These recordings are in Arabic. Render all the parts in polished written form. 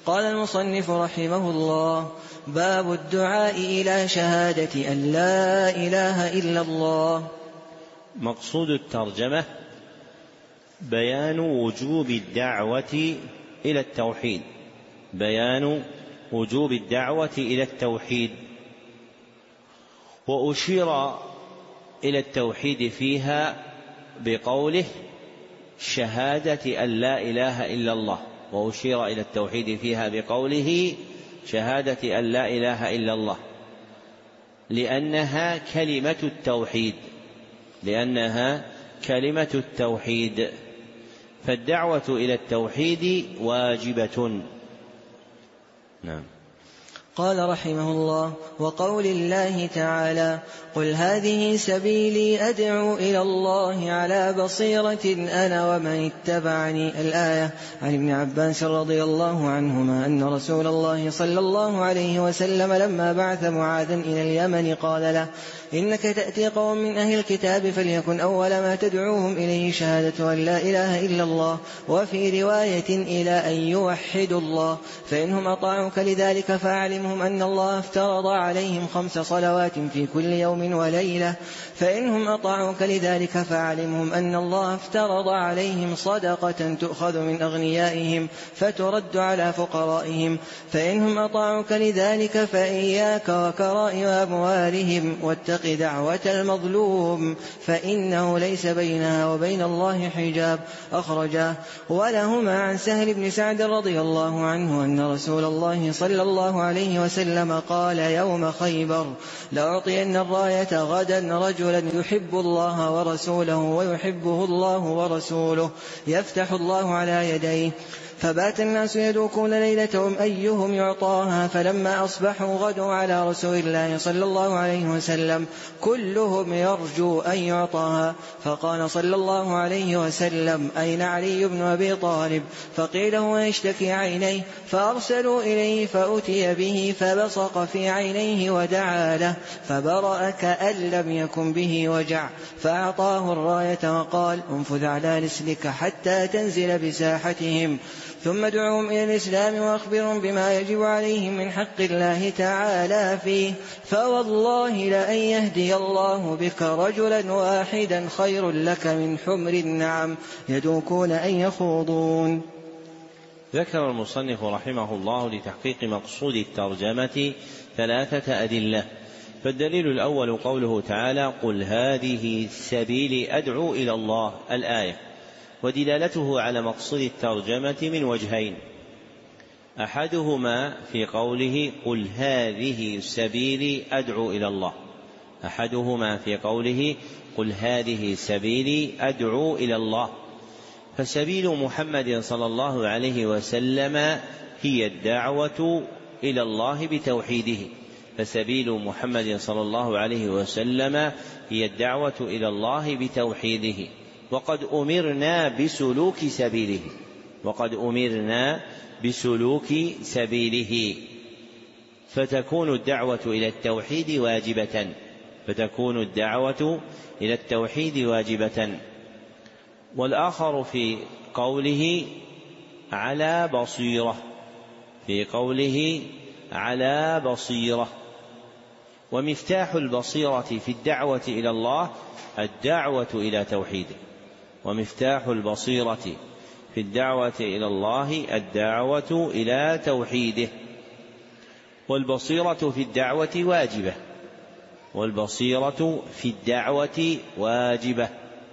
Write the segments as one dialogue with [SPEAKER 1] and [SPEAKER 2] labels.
[SPEAKER 1] قال المصنف رحمه الله: باب الدعاء إلى شهادة أن لا إله إلا الله.
[SPEAKER 2] مقصود الترجمة بيان وجوب الدعوة إلى التوحيد، بيان وجوب الدعوة إلى التوحيد، وأشير إلى التوحيد فيها بقوله شهادة أن لا إله إلا الله، وأشير إلى التوحيد فيها بقوله شهادة أن لا إله إلا الله، لأنها كلمة التوحيد، لأنها كلمة التوحيد، فالدعوة إلى التوحيد واجبة. نعم.
[SPEAKER 1] قال رحمه الله: وقول الله تعالى: قل هذه سبيلي أدعو إلى الله على بصيرة أنا ومن اتبعني. الآية. عن ابن عباس رضي الله عنهما أن رسول الله صلى الله عليه وسلم لما بعث معاذا إلى اليمن قال له: إنك تأتي قوم من أهل الكتاب فليكن أول ما تدعوهم إليه شهادة أن لا إله إلا الله، وفي رواية إلى أن يوحدوا الله، فإنهم أطاعوك لذلك فأعلمهم أن الله افترض عليهم 5 صلوات في كل يوم وليلة، فإنهم أطاعوك لذلك فأعلمهم أن الله افترض عليهم صدقة تؤخذ من أغنيائهم فترد على فقرائهم، فإنهم أطاعوك لذلك فإياك وكرائم أموالهم، واتق دعوة المظلوم فإنه ليس بينها وبين الله حجاب. أخرجاه. ولهما عن سهل بن سعد رضي الله عنه أن رسول الله صلى الله عليه وسلم قال يوم خيبر: لأعطين الراية غدا رجلا يحب الله ورسوله ويحبه الله ورسوله يفتح الله على يديه. فبات الناس يدوكون ليلتهم أيهم يعطاها، فلما أصبحوا غدوا على رسول الله صلى الله عليه وسلم كلهم يرجو أن يعطاها، فقال صلى الله عليه وسلم: أين علي بن أبي طالب؟ فقيل هو يشتكي عينيه، فأرسلوا إليه فأتي به فبصق في عينيه ودعا له فبرأ كأن لم يكن به وجع، فأعطاه الراية وقال: انفذ على رسلك حتى تنزل بساحتهم، ثم ادعوهم إلى الإسلام وأخبرهم بما يجب عليهم من حق الله تعالى فيه، فوالله لأن يهدي الله بك رجلا واحدا خير لك من حمر النعم يدوكون أن يخوضون.
[SPEAKER 2] ذكر المصنف رحمه الله لتحقيق مقصود الترجمة 3 أدلة. فالدليل الأول قوله تعالى: قل هذه سبيلي أدعو إلى الله، الآية، ودلالته على مقصود الترجمة من وجهين: أحدهما في قوله قل هذه سبيلي أدعو إلى الله، أحدهما في قوله قل هذه سبيلي أدعو إلى الله، فسبيل محمد صلى الله عليه وسلم هي الدعوة إلى الله بتوحيده، فسبيل محمد صلى الله عليه وسلم هي الدعوة إلى الله بتوحيده، وقد أمرنا بسلوك سبيله، وقد أمرنا بسلوك سبيله، فتكون الدعوة إلى التوحيد واجبة، فتكون الدعوة إلى التوحيد واجبة. والآخر في قوله على بصيرة، في قوله على بصيرة، ومفتاح البصيرة في الدعوة إلى الله الدعوة إلى توحيده، ومفتاح البصيرة في الدعوة إلى الله الدعوة إلى توحيده. والبصيرة في الدعوة واجبة، والبصيرة في الدعوة واجبة،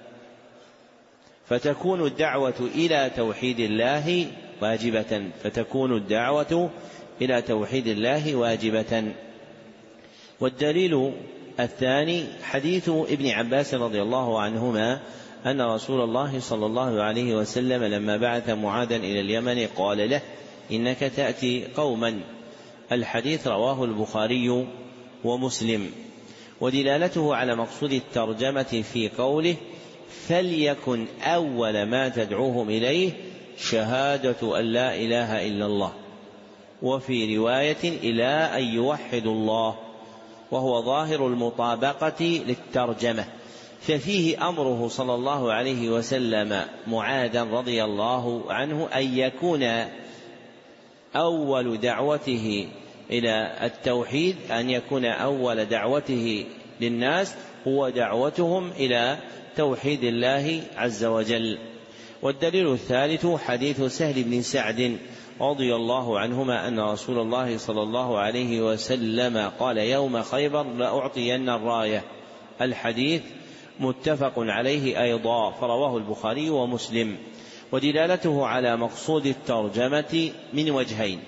[SPEAKER 2] فتكون الدعوة إلى توحيد الله واجبة، فتكون الدعوة إلى توحيد الله واجبة. والدليل الثاني حديث ابن عباس رضي الله عنهما أن رسول الله صلى الله عليه وسلم لما بعث معاذا إلى اليمن قال له: إنك تأتي قوما. الحديث رواه البخاري ومسلم. ودلالته على مقصود الترجمة في قوله فليكن أول ما تدعوهم إليه شهادة أن لا إله إلا الله، وفي رواية إلى أن يوحدوا الله، وهو ظاهر المطابقة للترجمة، ففيه أمره صلى الله عليه وسلم معاذا رضي الله عنه أول دعوته إلى التوحيد أن يكون أول دعوته للناس هو دعوتهم إلى توحيد الله عز وجل. والدليل الثالث حديث سهل بن سعد رضي الله عنهما أن رسول الله صلى الله عليه وسلم قال يوم خيبر لأعطين الراية. الحديث متفق عليه أيضا، فرواه البخاري ومسلم. ودلالته على مقصود الترجمة من وجهين: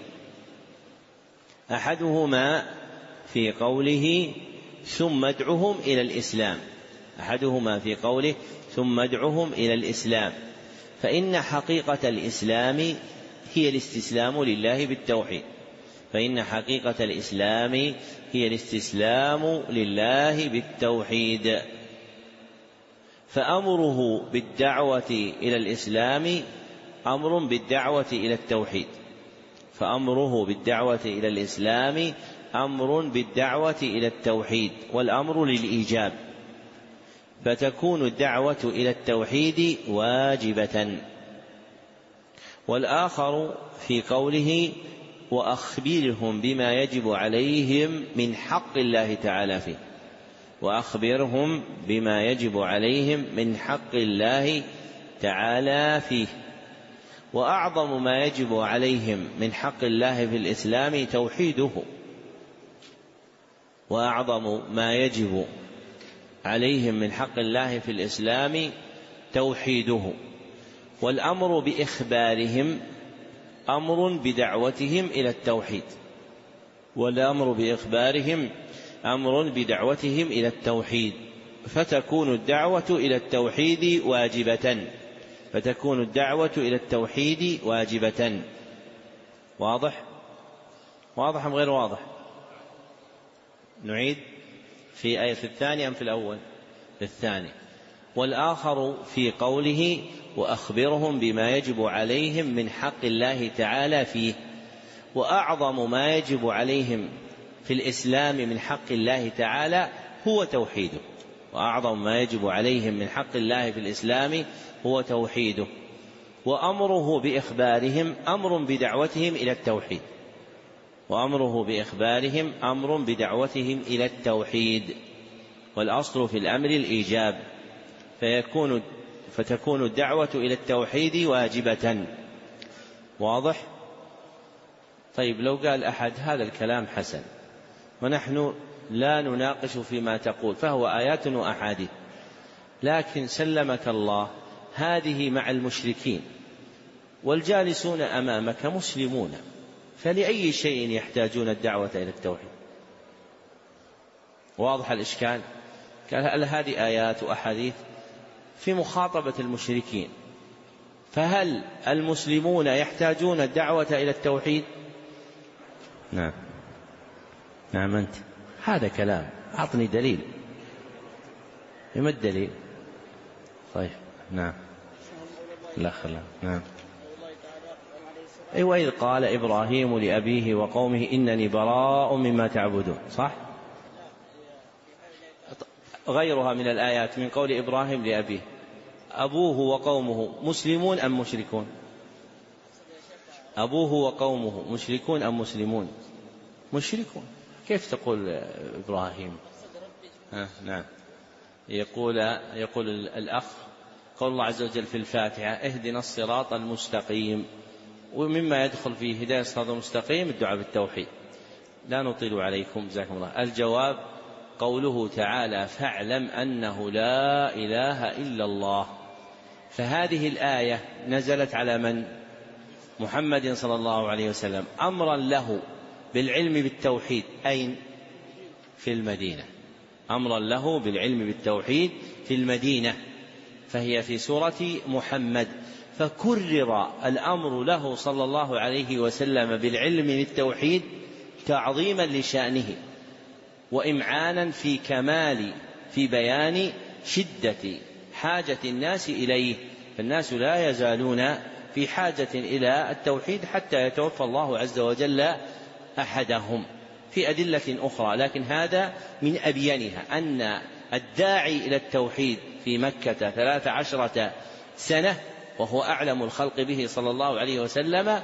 [SPEAKER 2] أحدهما في قوله ثم ادعهم إلى الإسلام، أحدهما في قوله ثم ادعهم إلى الإسلام، فإن حقيقة الإسلام هي الاستسلام لله بالتوحيد، فإن حقيقة الإسلام هي الاستسلام لله بالتوحيد. فأمره بالدعوة إلى الإسلام أمر بالدعوة إلى التوحيد، فأمره بالدعوة إلى الإسلام أمر بالدعوة إلى التوحيد، والأمر للإيجاب، فتكون الدعوة إلى التوحيد واجبة. والآخر في قوله وأخبرهم بما يجب عليهم من حق الله تعالى فيه، وأخبرهم بما يجب عليهم من حق الله تعالى فيه. وأعظم ما يجب عليهم من حق الله في الإسلام توحيده، وأعظم ما يجب عليهم من حق الله في الإسلام توحيده. والأمر بإخبارهم أمر بدعوتهم إلى التوحيد، والأمر بإخبارهم أمر بدعوتهم إلى التوحيد، فتكون الدعوة إلى التوحيد واجبة، فتكون الدعوة إلى التوحيد واجبة. واضح؟ واضح أم غير واضح؟ نعيد في آية الثانية أم في الأول؟ في الثاني. والآخر في قوله وأخبرهم بما يجب عليهم من حق الله تعالى فيه. وأعظم ما يجب عليهم في الإسلام من حق الله تعالى هو توحيده، وأعظم ما يجب عليهم من حق الله في الإسلام هو توحيده. وأمره بإخبارهم أمر بدعوتهم إلى التوحيد، وأمره بإخبارهم أمر بدعوتهم إلى التوحيد، والأصل في الأمر الإيجاب، فتكون الدعوة إلى التوحيد واجبة. واضح؟ طيب، لو قال أحد هذا الكلام حسن ونحن لا نناقش فيما تقول فهو آيات وأحاديث، لكن سلمك الله هذه مع المشركين والجالسون أمامك مسلمون، فلأي شيء يحتاجون الدعوة إلى التوحيد؟ واضح الإشكال؟ قال هذه آيات وأحاديث في مخاطبة المشركين، فهل المسلمون يحتاجون الدعوة إلى التوحيد؟ نعم أنت هذا كلام، أعطني دليل. ما الدليل؟ طيب نعم لا خلا نعم. وإذ قال إبراهيم لأبيه وقومه إنني براء مما تعبدون، صح؟ غيرها من الآيات من قول إبراهيم لأبيه، أبوه وقومه مسلمون أم مشركون؟ أبوه وقومه مشركون أم مسلمون؟ مشركون. كيف تقول إبراهيم؟ نعم. يقول الأخ قول الله عز وجل في الفاتحة اهدنا الصراط المستقيم، ومما يدخل في هداية الصراط المستقيم الدعاء بالتوحيد. لا نطيل عليكم جزاكم الله. الجواب قوله تعالى فاعلم أنه لا إله إلا الله. فهذه الآية نزلت على من؟ محمد صلى الله عليه وسلم، أمرا له بالعلم بالتوحيد. أين؟ في المدينة. أمرا له بالعلم بالتوحيد في المدينة، فهي في سورة محمد، فكرر الأمر له صلى الله عليه وسلم بالعلم بالتوحيد تعظيما لشأنه وإمعانا في بيان شدة حاجة الناس إليه، فالناس لا يزالون في حاجة إلى التوحيد حتى يتوفى الله عز وجل أحدهم، في أدلة أخرى، لكن هذا من أبينها أن الداعي إلى التوحيد في مكة 13 سنة وهو أعلم الخلق به صلى الله عليه وسلم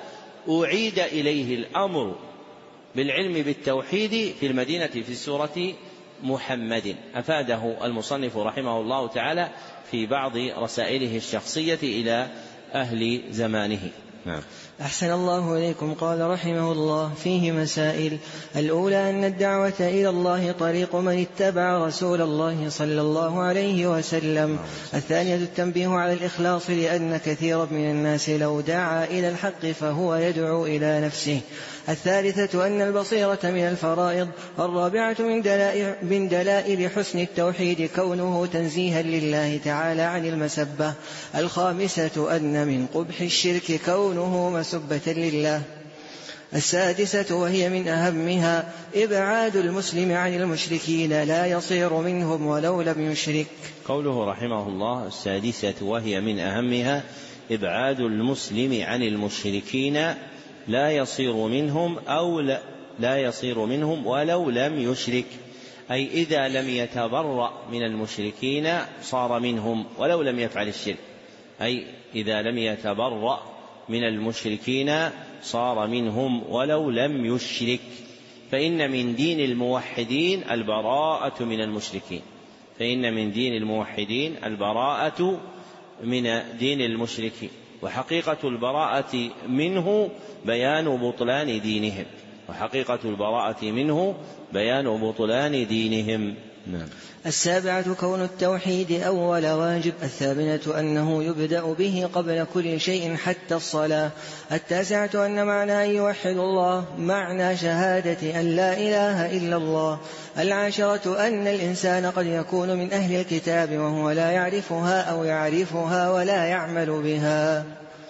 [SPEAKER 2] أعيد إليه الأمر بالعلم بالتوحيد في المدينة في سورة محمد. أفاده المصنف رحمه الله تعالى في بعض رسائله الشخصية إلى أهل زمانه. نعم.
[SPEAKER 1] أحسن الله إليكم. قال رحمه الله: فيه مسائل. الأولى أن الدعوة إلى الله طريق من اتبع رسول الله صلى الله عليه وسلم. الثانية التنبيه على الإخلاص، لأن كثيرا من الناس لو دعا إلى الحق فهو يدعو إلى نفسه. الثالثة أن البصيرة من الفرائض. الرابعة من دلائل حسن التوحيد كونه تنزيها لله تعالى عن المسبة. الخامسة أن من قبح الشرك كونه مسبة لله. السادسة وهي من أهمها إبعاد المسلم عن المشركين لا يصير منهم ولو لم يشرك.
[SPEAKER 2] قوله رحمه الله: السادسة وهي من أهمها إبعاد المسلم عن المشركين لا يصير منهم أو لا يصير منهم ولو لم يشرك، أي إذا لم يتبرأ من المشركين صار منهم ولو لم يفعل الشرك، أي إذا لم يتبرأ من المشركين صار منهم ولو لم يشرك. فإن من دين الموحدين البراءة من المشركين، فإن من دين الموحدين البراءة من دين المشركين، وحقيقة البراءة منه بيان بطلان دينهم، وحقيقة البراءة منه بيان بطلان دينهم. نعم.
[SPEAKER 1] السابعة كون التوحيد أول واجب. الثامنة أنه يبدأ به قبل كل شيء حتى الصلاة. التاسعة أن معنى أن يوحد الله معنى شهادة أن لا إله إلا الله. العاشرة أن الإنسان قد يكون من أهل الكتاب وهو لا يعرفها أو يعرفها ولا يعمل بها.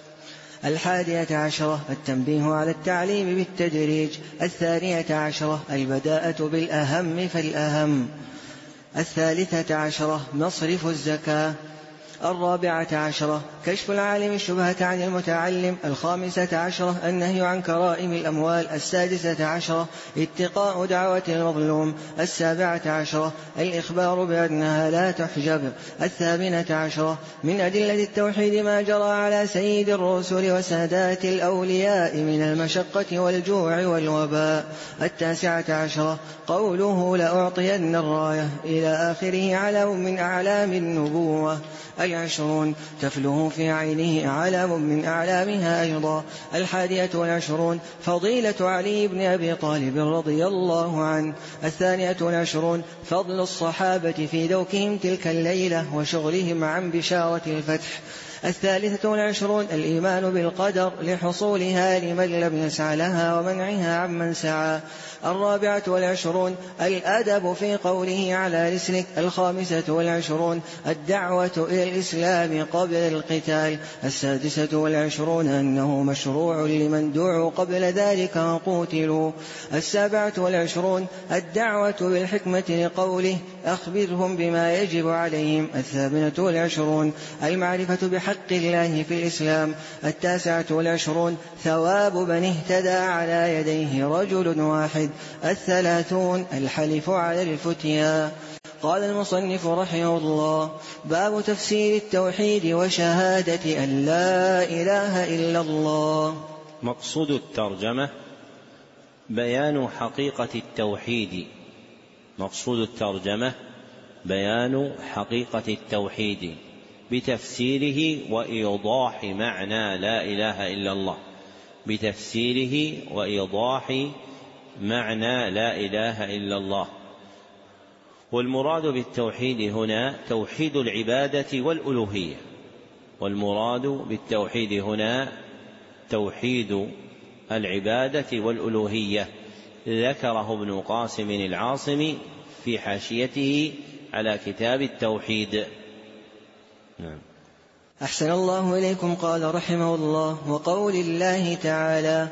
[SPEAKER 1] 11 التنبيه على التعليم بالتدريج. 12 البداءة بالأهم فالأهم. 13 مصرف الزكاة. 14 كشف العالم الشبهة عن المتعلم. 15 النهي عن كرائم الأموال. 16 اتقاء دعوة المظلوم. 17 الإخبار بأنها لا تحجب. 18 من أدلة التوحيد ما جرى على سيد الرسل وسادات الأولياء من المشقة والجوع والوباء. 19 قوله لأعطين الراية إلى آخره علم من أعلام النبوة. 20 تفله في عينه علم من أعلامها أيضا. 21 فضيلة علي بن أبي طالب رضي الله عنه. 22 فضل الصحابة في ذوقهم تلك الليلة وشغلهم عن بشارة الفتح. 23 الإيمان بالقدر لحصولها لمن لم يسعى لها ومنعها عمن سعى. 24 الأدب في قوله على رسلك. 25 الدعوة إلى الإسلام قبل القتال. 26 أنه مشروع لمن دعوا قبل ذلك وقوتلوا. 27 الدعوة بالحكمة لقوله أخبرهم بما يجب عليهم. 28 المعرفة بحق الله في الإسلام. 29 ثواب من اهتدى على يديه رجل واحد. 30 الحلف على الفتيا. قال المصنف رحمه الله: باب تفسير التوحيد وشهادة أن لا إله إلا الله.
[SPEAKER 2] مقصود الترجمة بيان حقيقة التوحيد. مقصود الترجمة بيان حقيقة التوحيد بتفسيره وإيضاح معنى لا إله إلا الله، بتفسيره وإيضاح معنى لا إله إلا الله. والمراد بالتوحيد هنا توحيد العبادة والألوهية، والمراد بالتوحيد هنا توحيد العبادة والألوهية، ذكره ابن قاسم العاصمي في حاشيته على كتاب التوحيد. نعم.
[SPEAKER 1] أحسن الله إليكم. قال رحمه الله: وقول الله تعالى: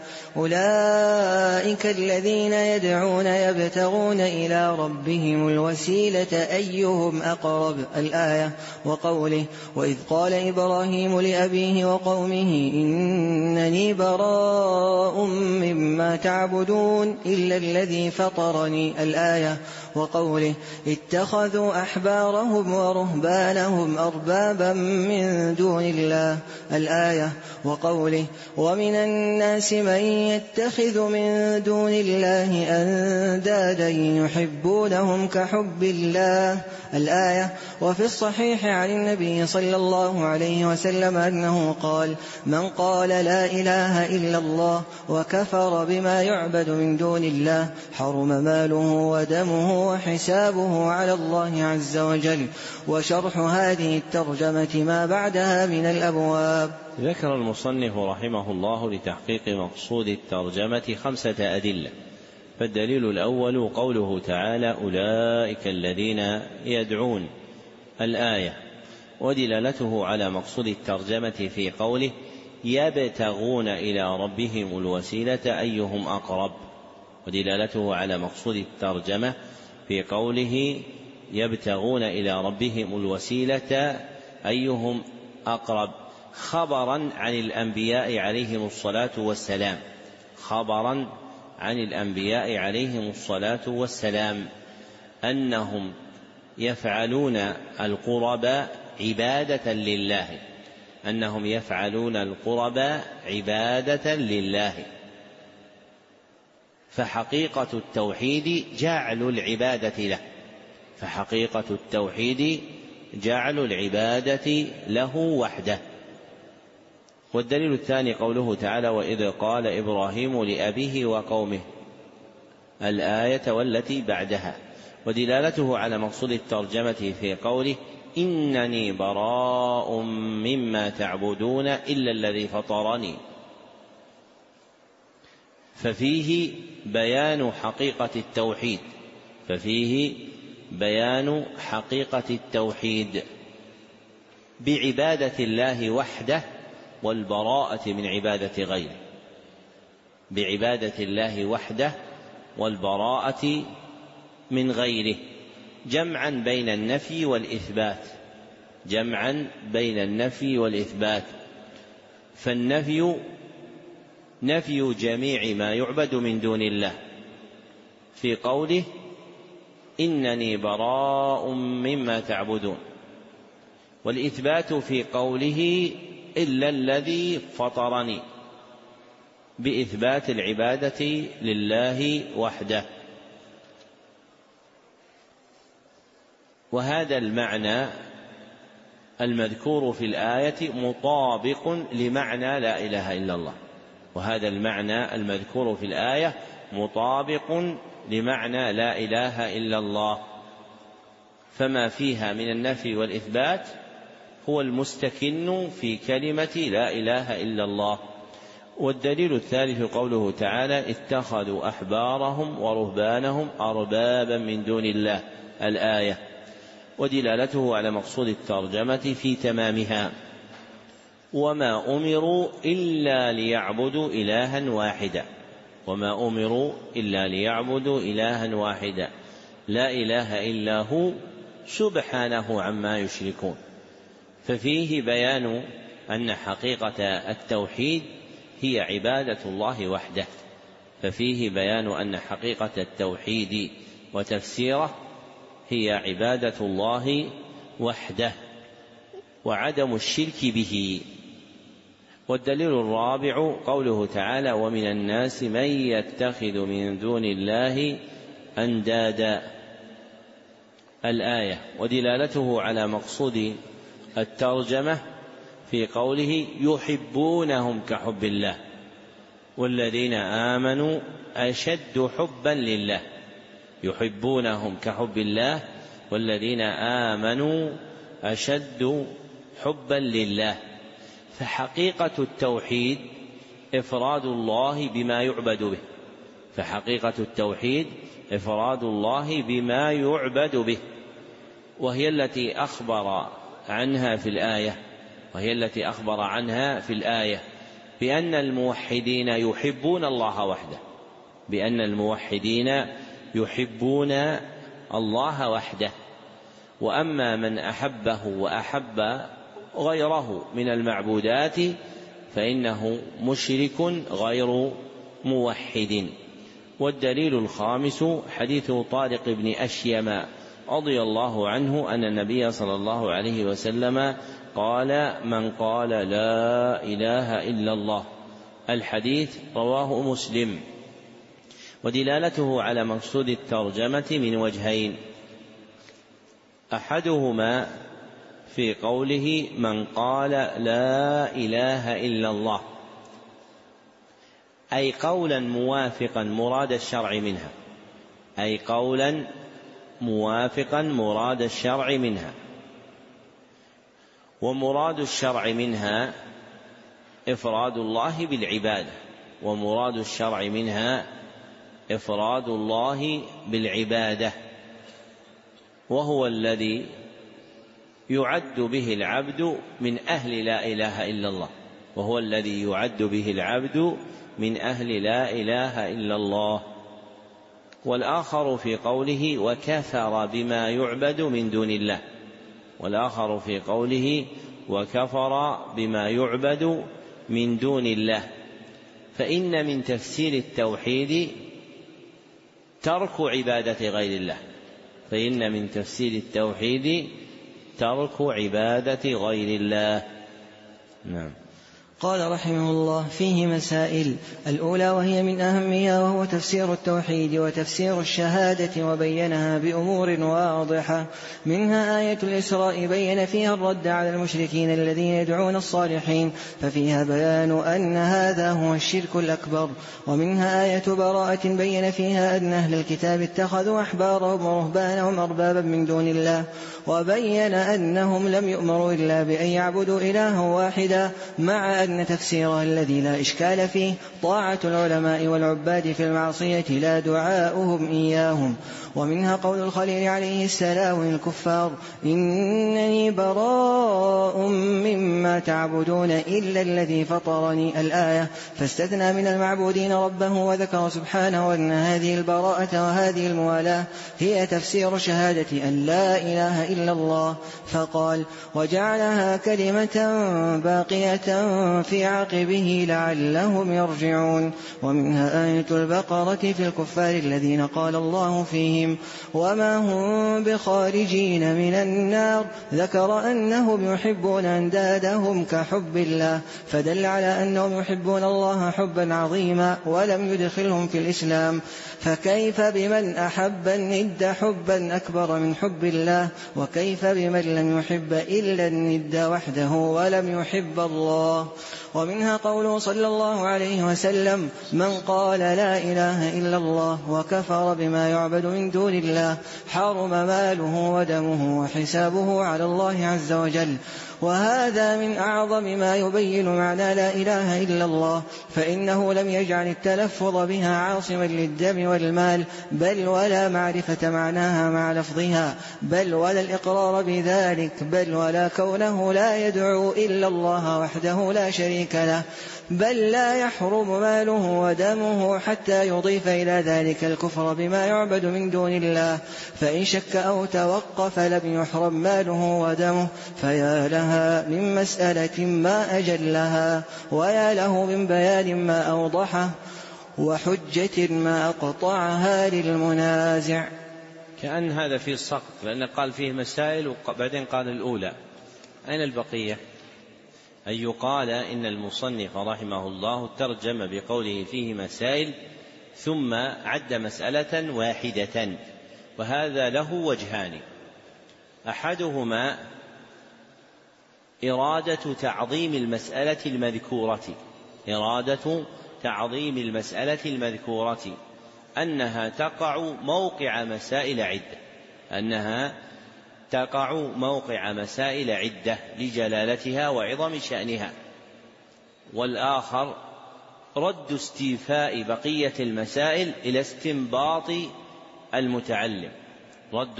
[SPEAKER 1] أولئك الذين يدعون يبتغون إلى ربهم الوسيلة أيهم أقرب. الآية. وقوله: وإذ قال إبراهيم لأبيه وقومه إنني براء مما تعبدون إلا الذي فطرني. الآية. وقوله: اتخذوا أحبارهم ورهبانهم أربابا من من دون الله الآية. وقوله ومن الناس من يتخذ من دون الله أندادا يحبونهم كحب الله الآية. وفي الصحيح عن النبي صلى الله عليه وسلم أنه قال من قال لا إله إلا الله وكفر بما يعبد من دون الله حرم ماله ودمه وحسابه على الله عز وجل. وشرح هذه الترجمة ما بعدها من الأبواب.
[SPEAKER 2] ذكر المصنف رحمه الله لتحقيق مقصود الترجمة 5 أدلة. فالدليل الأول قوله تعالى أولئك الذين يدعون الآية، ودلالته على مقصود الترجمة في قوله يبتغون إلى ربهم الوسيلة أيهم أقرب، ودلالته على مقصود الترجمة في قوله يبتغون إلى ربهم الوسيلة أيهم أقرب خبرا عن الأنبياء عليهم الصلاة والسلام، خبرا عن الأنبياء عليهم الصلاة والسلام أنهم يفعلون القرب عبادة لله، أنهم يفعلون القرب عبادة لله. فحقيقة التوحيد جعل العبادة له، فحقيقة التوحيد جعل العبادة له وحده. والدليل الثاني قوله تعالى وإذ قال إبراهيم لأبيه وقومه الآية والتي بعدها، ودلالته على مقصود الترجمة في قوله إنني براء مما تعبدون إلا الذي فطرني. ففيه بيان حقيقة التوحيد، ففيه بيان حقيقة التوحيد بعبادة الله وحده والبراءة من عبادة غيره، بعبادة الله وحده والبراءة من غيره، جمعا بين النفي والإثبات، جمعا بين النفي والإثبات. فالنفي نفي جميع ما يعبد من دون الله في قوله إنني براء مما تعبدون، والإثبات في قوله إلا الذي فطرني بإثبات العبادة لله وحده. وهذا المعنى المذكور في الآية مطابق لمعنى لا إله إلا الله، وهذا المعنى المذكور في الآية مطابق لمعنى لا إله إلا الله، فما فيها من النفي والإثبات هو المستكن في كلمة لا إله إلا الله. والدليل الثالث قوله تعالى اتخذوا أحبارهم ورهبانهم أربابا من دون الله الآية، ودلالته على مقصود الترجمة في تمامها وما أمروا إلا ليعبدوا إلها واحدا، وما أمروا إلا ليعبدوا إلها واحدا لا إله إلا هو سبحانه عما يشركون. ففيه بيان أن حقيقة التوحيد هي عبادة الله وحده، ففيه بيان أن حقيقة التوحيد وتفسيره هي عبادة الله وحده وعدم الشرك به. والدليل الرابع قوله تعالى ومن الناس من يتخذ من دون الله أندادا الآية، ودلالته على مقصود الترجمة في قوله يحبونهم كحب الله والذين آمنوا أشد حبا لله، يحبونهم كحب الله والذين آمنوا أشد حبا لله. فحقيقة التوحيد إفراد الله بما يعبد به، فحقيقة التوحيد إفراد الله بما يعبد به، وهي التي أخبر عنها في الآية، وهي التي أخبر عنها في الآية بأن الموحدين يحبون الله وحده، بأن الموحدين يحبون الله وحده. وأما من أحبه وأحب غيره من المعبودات فإنه مشرك غير موحد. والدليل الخامس حديث طارق بن أشيم رضي الله عنه أن النبي صلى الله عليه وسلم قال: من قال لا إله إلا الله. الحديث رواه مسلم. ودلالته على مقصود الترجمة من وجهين: أحدهما في قوله من قال لا إله إلا الله، أي قولا موافقا مراد الشرع منها، أي قولا موافقا مراد الشرع منها. ومراد الشرع منها إفراد الله بالعبادة، ومراد الشرع منها إفراد الله بالعبادة، وهو الذي يعد به العبد من أهل لا إله إلا الله، وهو الذي يعد به العبد من أهل لا إله إلا الله. والآخر في قوله وكفر بما يعبد من دون الله، والآخر في قوله وكفر بما يعبد من دون الله. فإن من تفسير التوحيد ترك عبادة غير الله، فإن من تفسير التوحيد ترك عبادة غير الله. نعم.
[SPEAKER 1] قال رحمه الله: فيه مسائل. الأولى وهي من أهمها، وهو تفسير التوحيد وتفسير الشهادة، وبينها بأمور واضحة. منها آية الإسراء بين فيها الرد على المشركين الذين يدعون الصالحين، ففيها بيان أن هذا هو الشرك الأكبر. ومنها آية براءة بين فيها أن أهل الكتاب اتخذوا أحبارهم ورهبانهم أربابا من دون الله، وبين أنهم لم يؤمروا إلا بأن يعبدوا إلها واحدا، مع أن تفسيرها الذي لا إشكال فيه طاعة العلماء والعباد في المعصية لا دعاؤهم إياهم. ومنها قول الخليل عليه السلام للكفار: إنني براء مما تعبدون إلا الذي فطرني، الآية. فاستثنى من المعبودين ربه، وذكر سبحانه أن هذه البراءة وهذه الموالاة هي تفسير شهادة أن لا إله إلا الله، فقال: وجعلها كلمة باقية في عقبه لعلهم يرجعون. ومنها آية البقرة في الكفار الذين قال الله فيهم: وما هم بخارجين من النار، ذكر أنهم يحبون أندادهم كحب الله، فدل على أنهم يحبون الله حبا عظيما ولم يدخلهم في الإسلام. فكيف بمن أحب الند حبا أكبر من حب الله؟ وكيف بمن لم يحب إلا الند وحده ولم يحب الله؟ ومنها قوله صلى الله عليه وسلم: من قال لا إله إلا الله وكفر بما يعبد من دون الله حرم ماله ودمه وحسابه على الله عز وجل. وهذا من أعظم ما يبين معنى لا إله إلا الله، فإنه لم يجعل التلفظ بها عاصما للدم والمال، بل ولا معرفة معناها مع لفظها، بل ولا الإقرار بذلك، بل ولا كونه لا يدعو إلا الله وحده لا شريك له، بل لا يحرم ماله ودمه حتى يضيف إلى ذلك الكفر بما يعبد من دون الله. فإن شك أو توقف لم يحرم ماله ودمه، فيا لها من مسألة ما أجلها، ويا له من بيان ما أوضحه، وحجة ما أقطعها للمنازع.
[SPEAKER 2] كأن هذا في السقط، لأن قال فيه مسائل وبعدين قال الأولى. أين البقية؟ أن يقال إن المصنف رحمه الله ترجم بقوله فيه مسائل ثم عد مسألة واحدة، وهذا له وجهان: أحدهما إرادة تعظيم المسألة المذكورة، إرادة تعظيم المسألة المذكورة، أنها تقع موقع مسائل عدة، أنها تقع موقع مسائل عدة لجلالتها وعظم شأنها. والآخر رد استيفاء بقية المسائل إلى استنباط المتعلم، رد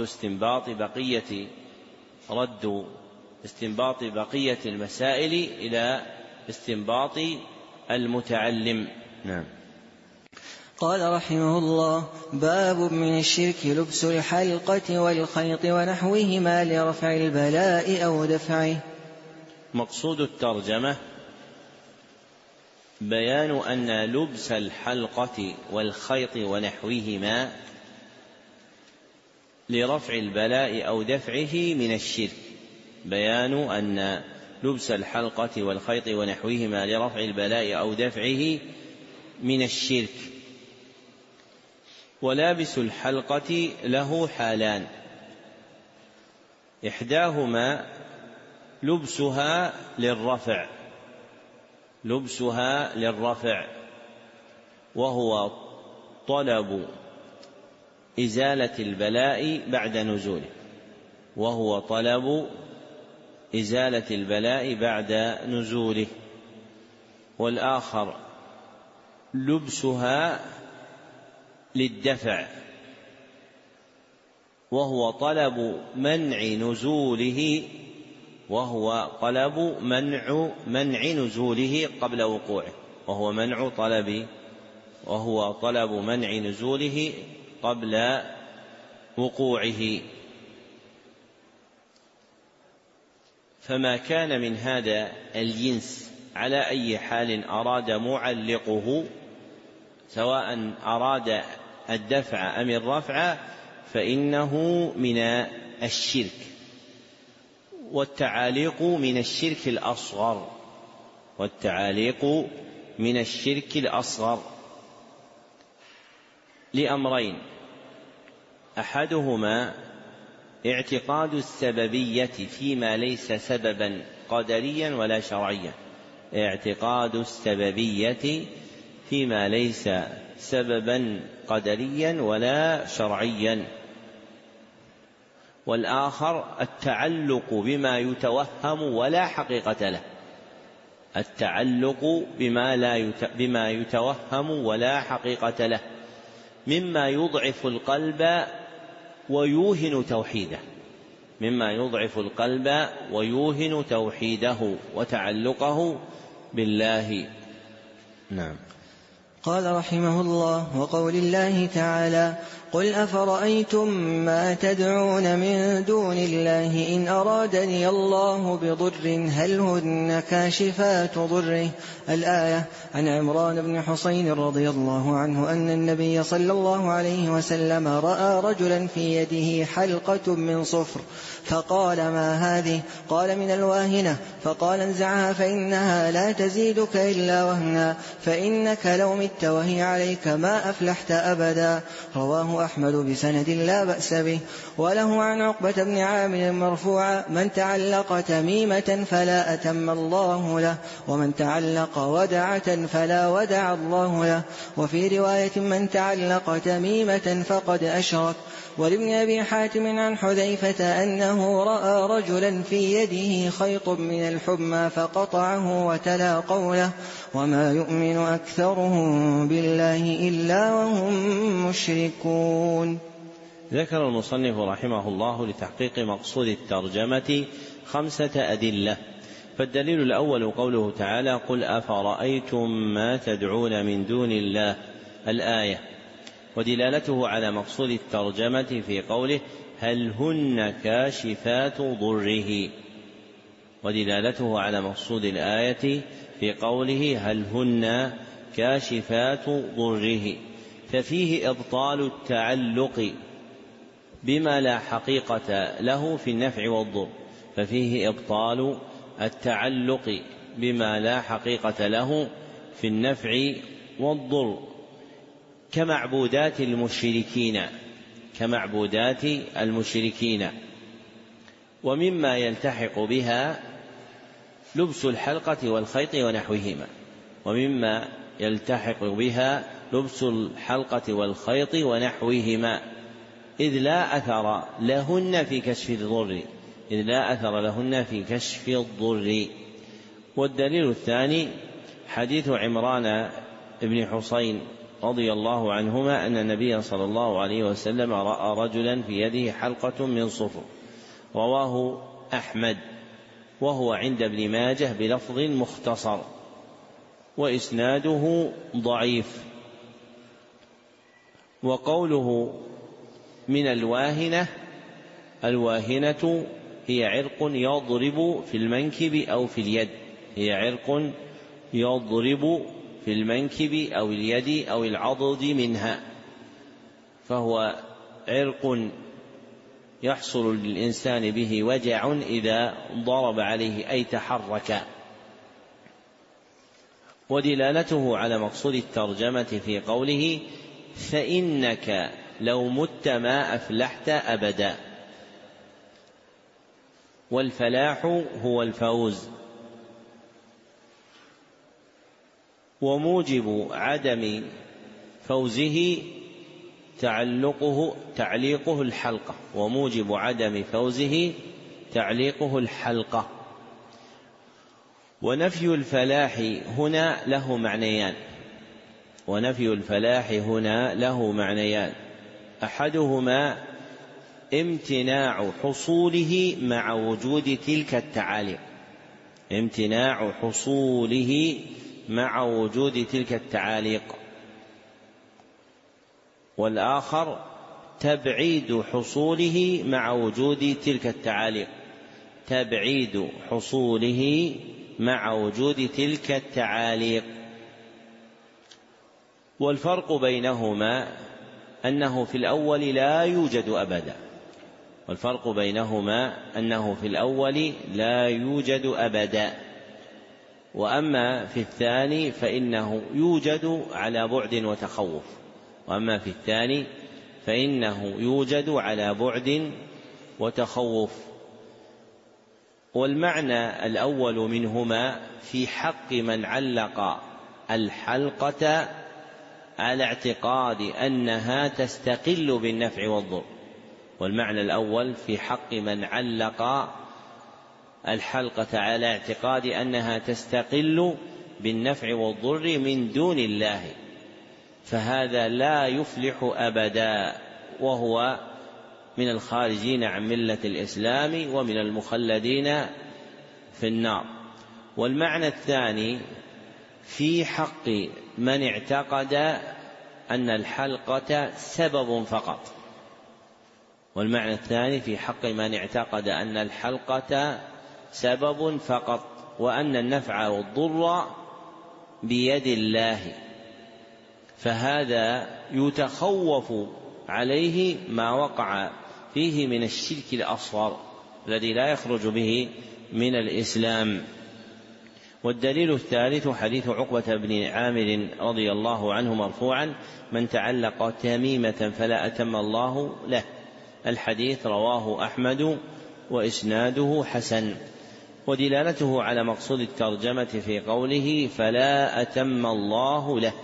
[SPEAKER 2] استنباط بقية المسائل إلى استنباط المتعلم. نعم.
[SPEAKER 1] قال رحمه الله: باب من الشرك لبس الحلقة والخيط ونحوهما لرفع البلاء أو دفعه.
[SPEAKER 2] مقصود الترجمة بيان أن لبس الحلقة والخيط ونحوهما لرفع البلاء أو دفعه من الشرك، بيان أن لبس الحلقة والخيط ونحوهما لرفع البلاء أو دفعه من الشرك. ولابس الحلقة له حالان: إحداهما لبسها للرفع وهو طلب إزالة البلاء بعد نزوله، والآخر لبسها للدفع وهو طلب منع نزوله قبل وقوعه، وهو طلب منع نزوله قبل وقوعه. فما كان من هذا الجنس على أي حال أراد معلقه، سواء أراد الدفع أم الرفع، فإنه من الشرك. والتعاليق من الشرك الأصغر لأمرين: أحدهما اعتقاد السببية فيما ليس سببا قدريا ولا شرعيا، والآخر التعلق بما يتوهم ولا حقيقة له، مما يضعف القلب ويوهن توحيده وتعلقه بالله. نعم.
[SPEAKER 1] قال رحمه الله: وقول الله تعالى: قل أفرأيتم ما تدعون من دون الله إن أرادني الله بضر هل هن كاشفات ضره. الآية. عن عمران بن حسين رضي الله عنه أن النبي صلى الله عليه وسلم رأى رجلا في يده حلقة من صفر، فقال: ما هذه؟ قال: من الواهنة. فقال: انزعها فإنها لا تزيدك إلا وهنا، فإنك لو مت وهي عليك ما أفلحت أبدا. رواه أحمد بسند لا بأس به. وله عن عقبة بن عامر مرفوعا: من تعلق تميمة فلا أتم الله له، ومن تعلق ودعة فلا ودع الله له. وفي رواية: من تعلق تميمة فقد أشرك. ولابن أبي حاتم عن حذيفة أنه رأى رجلا في يده خيط من الحمى فقطعه وتلا قوله: وما يؤمن أكثرهم بالله إلا وهم مشركون.
[SPEAKER 2] ذكر المصنف رحمه الله لتحقيق مقصود الترجمة 5 أدلة. فالدليل الأول قوله تعالى: قل أفرأيتم ما تدعون من دون الله، الآية، ودلالته على مقصود الترجمة في قوله: هل هن كاشفات ضره، ودلالته على مقصود الآية في قوله: هل هن كاشفات ضره. ففيه إبطال التعلق بما لا حقيقة له في النفع والضر، كمعبودات المشركين. ومما يلتحق بها لبس الحلقة والخيط ونحوهما، إذ لا أثر لهن في كشف الضر. والدليل الثاني حديث عمران بن حسين رضي الله عنهما أن النبي صلى الله عليه وسلم رأى رجلا في يده حلقة من صفر، رواه أحمد، وهو عند ابن ماجه بلفظ مختصر، وإسناده ضعيف. وقوله من الواهنة هي عرق يضرب في المنكب أو اليد أو العضد منها، فهو عرق يحصل للإنسان به وجع إذا ضرب عليه أي تحرك. ودلالته على مقصود الترجمة في قوله فإنك لو مت ما أفلحت أبدا. والفلاح هو الفوز، وموجب عدم فوزه تعليقه الحلقة، وموجب عدم فوزه تعليقه الحلقة. ونفي الفلاح هنا له معنيان، أحدهما امتناع حصوله مع وجود تلك التعاليق، والآخر تبعيد حصوله مع وجود تلك التعاليق. والفرق بينهما أنه في الأول لا يوجد أبدا، وأما في الثاني فإنه يوجد على بعد وتخوف. والمعنى الأول منهما في حق من علق الحلقة على اعتقاد أنها تستقل بالنفع والضر، والمعنى الأول في حق من علق الحلقة على اعتقاد أنها تستقل بالنفع والضر من دون الله، فهذا لا يفلح أبدا، وهو من الخارجين عن ملة الإسلام ومن المخلدين في النار. والمعنى الثاني في حق من اعتقد أن الحلقة سبب فقط، وأن النفع والضر بيد الله، فهذا يتخوف عليه ما وقع فيه من الشرك الأصغر الذي لا يخرج به من الإسلام. والدليل الثالث حديث عقبة بن عامر رضي الله عنه مرفوعا: من تعلق تميمة فلا أتم الله له. الحديث رواه أحمد وإسناده حسن. ودلالته على مقصود الترجمة في قوله فلا أتم الله له.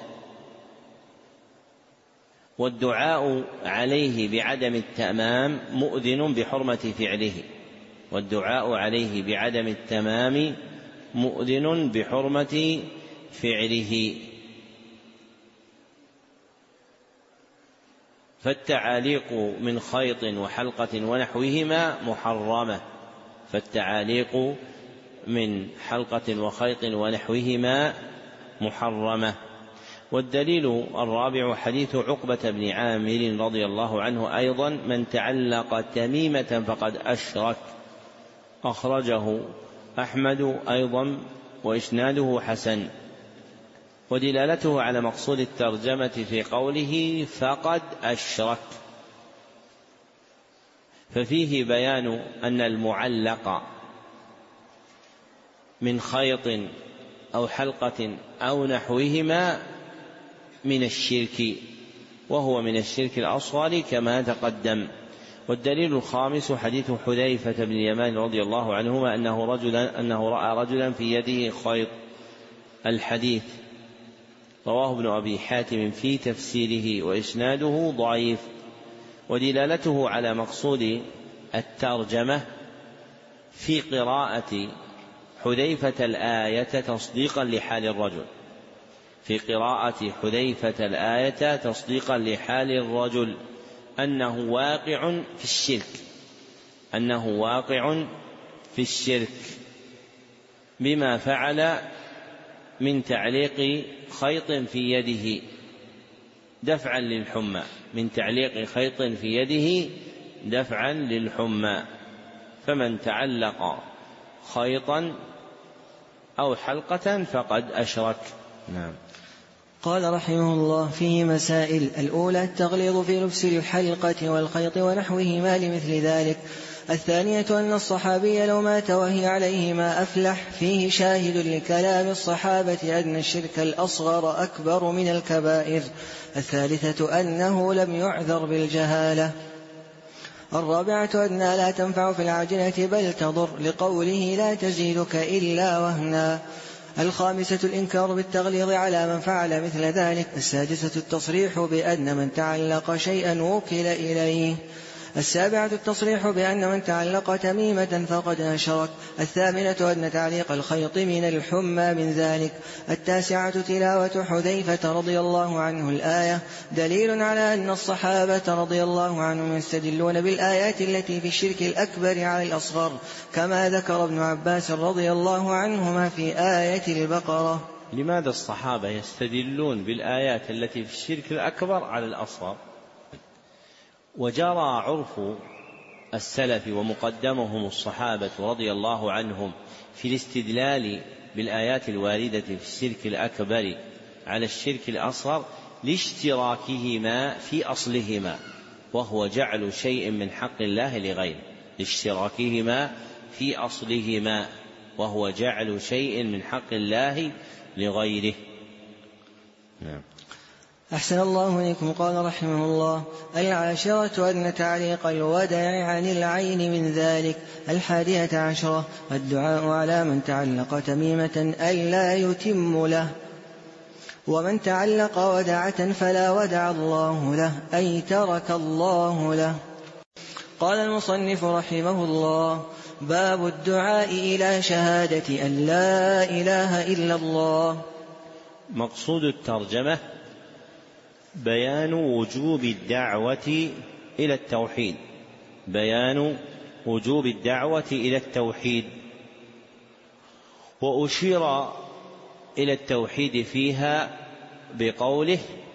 [SPEAKER 2] والدعاء عليه بعدم التمام مؤذن بحرمة فعله. فالتعاليق من خيط وحلقة ونحوهما محرمة. والدليل الرابع حديث عقبة بن عامر رضي الله عنه أيضا: من تعلق تميمة فقد أشرك. أخرجه أحمد أيضا وإسناده حسن. ودلالته على مقصود الترجمة في قوله فقد أشرك، ففيه بيان أن المعلق من خيط أو حلقة أو نحوهما من الشرك، وهو من الشرك الأصغر كما تقدم. والدليل الخامس حديث حذيفة بن اليمان رضي الله عنهما أنه رأى رجلا في يده خيط. الحديث رواه ابن أبي حاتم في تفسيره وإسناده ضعيف. ودلالته على مقصود الترجمة في قراءة حذيفة الآية تصديقا لحال الرجل أنه واقع في الشرك بما فعل من تعليق خيط في يده دفعا للحمى. فمن تعلق خيطا أو حلقة فقد أشرك. نعم.
[SPEAKER 1] قال رحمه الله: فيه مسائل. الأولى التغليظ في لبس الحلقة والخيط ونحوهما لمثل ذلك. الثانية أن الصحابي لو مات وهي عليه ما أفلح. فيه شاهد لكلام الصحابة أن الشرك الأصغر أكبر من الكبائر. الثالثة أنه لم يعذر بالجهالة. الرابعة أنها لا تنفع في العاجلة بل تضر، لقوله: لا تزيدك إلا وهنا. الخامسة الإنكار بالتغليظ على من فعل مثل ذلك. السادسة التصريح بأن من تعلق شيئا وكل إليه. السابعة التصريح بأن من تعلق تميمة فقد أشرك. الثامنة أن تعليق الخيط من الحمى من ذلك. التاسعة تلاوة حذيفة رضي الله عنه الآية، دليل على أن الصحابة رضي الله عنهم يستدلون بالآيات التي في الشرك الأكبر على الأصغر، كما ذكر ابن عباس رضي الله عنهما في آية البقرة.
[SPEAKER 2] لماذا الصحابة يستدلون بالآيات التي في الشرك الأكبر على الأصغر؟ وجرى عرف السلف ومقدمهم الصحابة رضي الله عنهم في الاستدلال بالآيات الواردة في الشرك الأكبر على الشرك الأصغر لاشتراكهما في أصلهما، وهو جعل شيء من حق الله لغيره. لاشتراكهما في أصلهما وهو جعل شيء من حق الله لغيره. نعم.
[SPEAKER 1] أحسن الله إليكم. قال رحمه الله: العاشرة أن تعليق الودع عن العين من ذلك. 11 الدعاء على من تعلق تميمة ألا يتم له. ومن تعلق ودعة فلا ودع الله له، أي ترك الله له. قال المصنف رحمه الله: باب الدعاء إلى شهادة أن لا إله إلا الله.
[SPEAKER 2] مقصود الترجمة بيان وجوب الدعوة إلى التوحيد. بيان وجوب الدعوة إلى التوحيد. وأشير إلى التوحيد فيها بقوله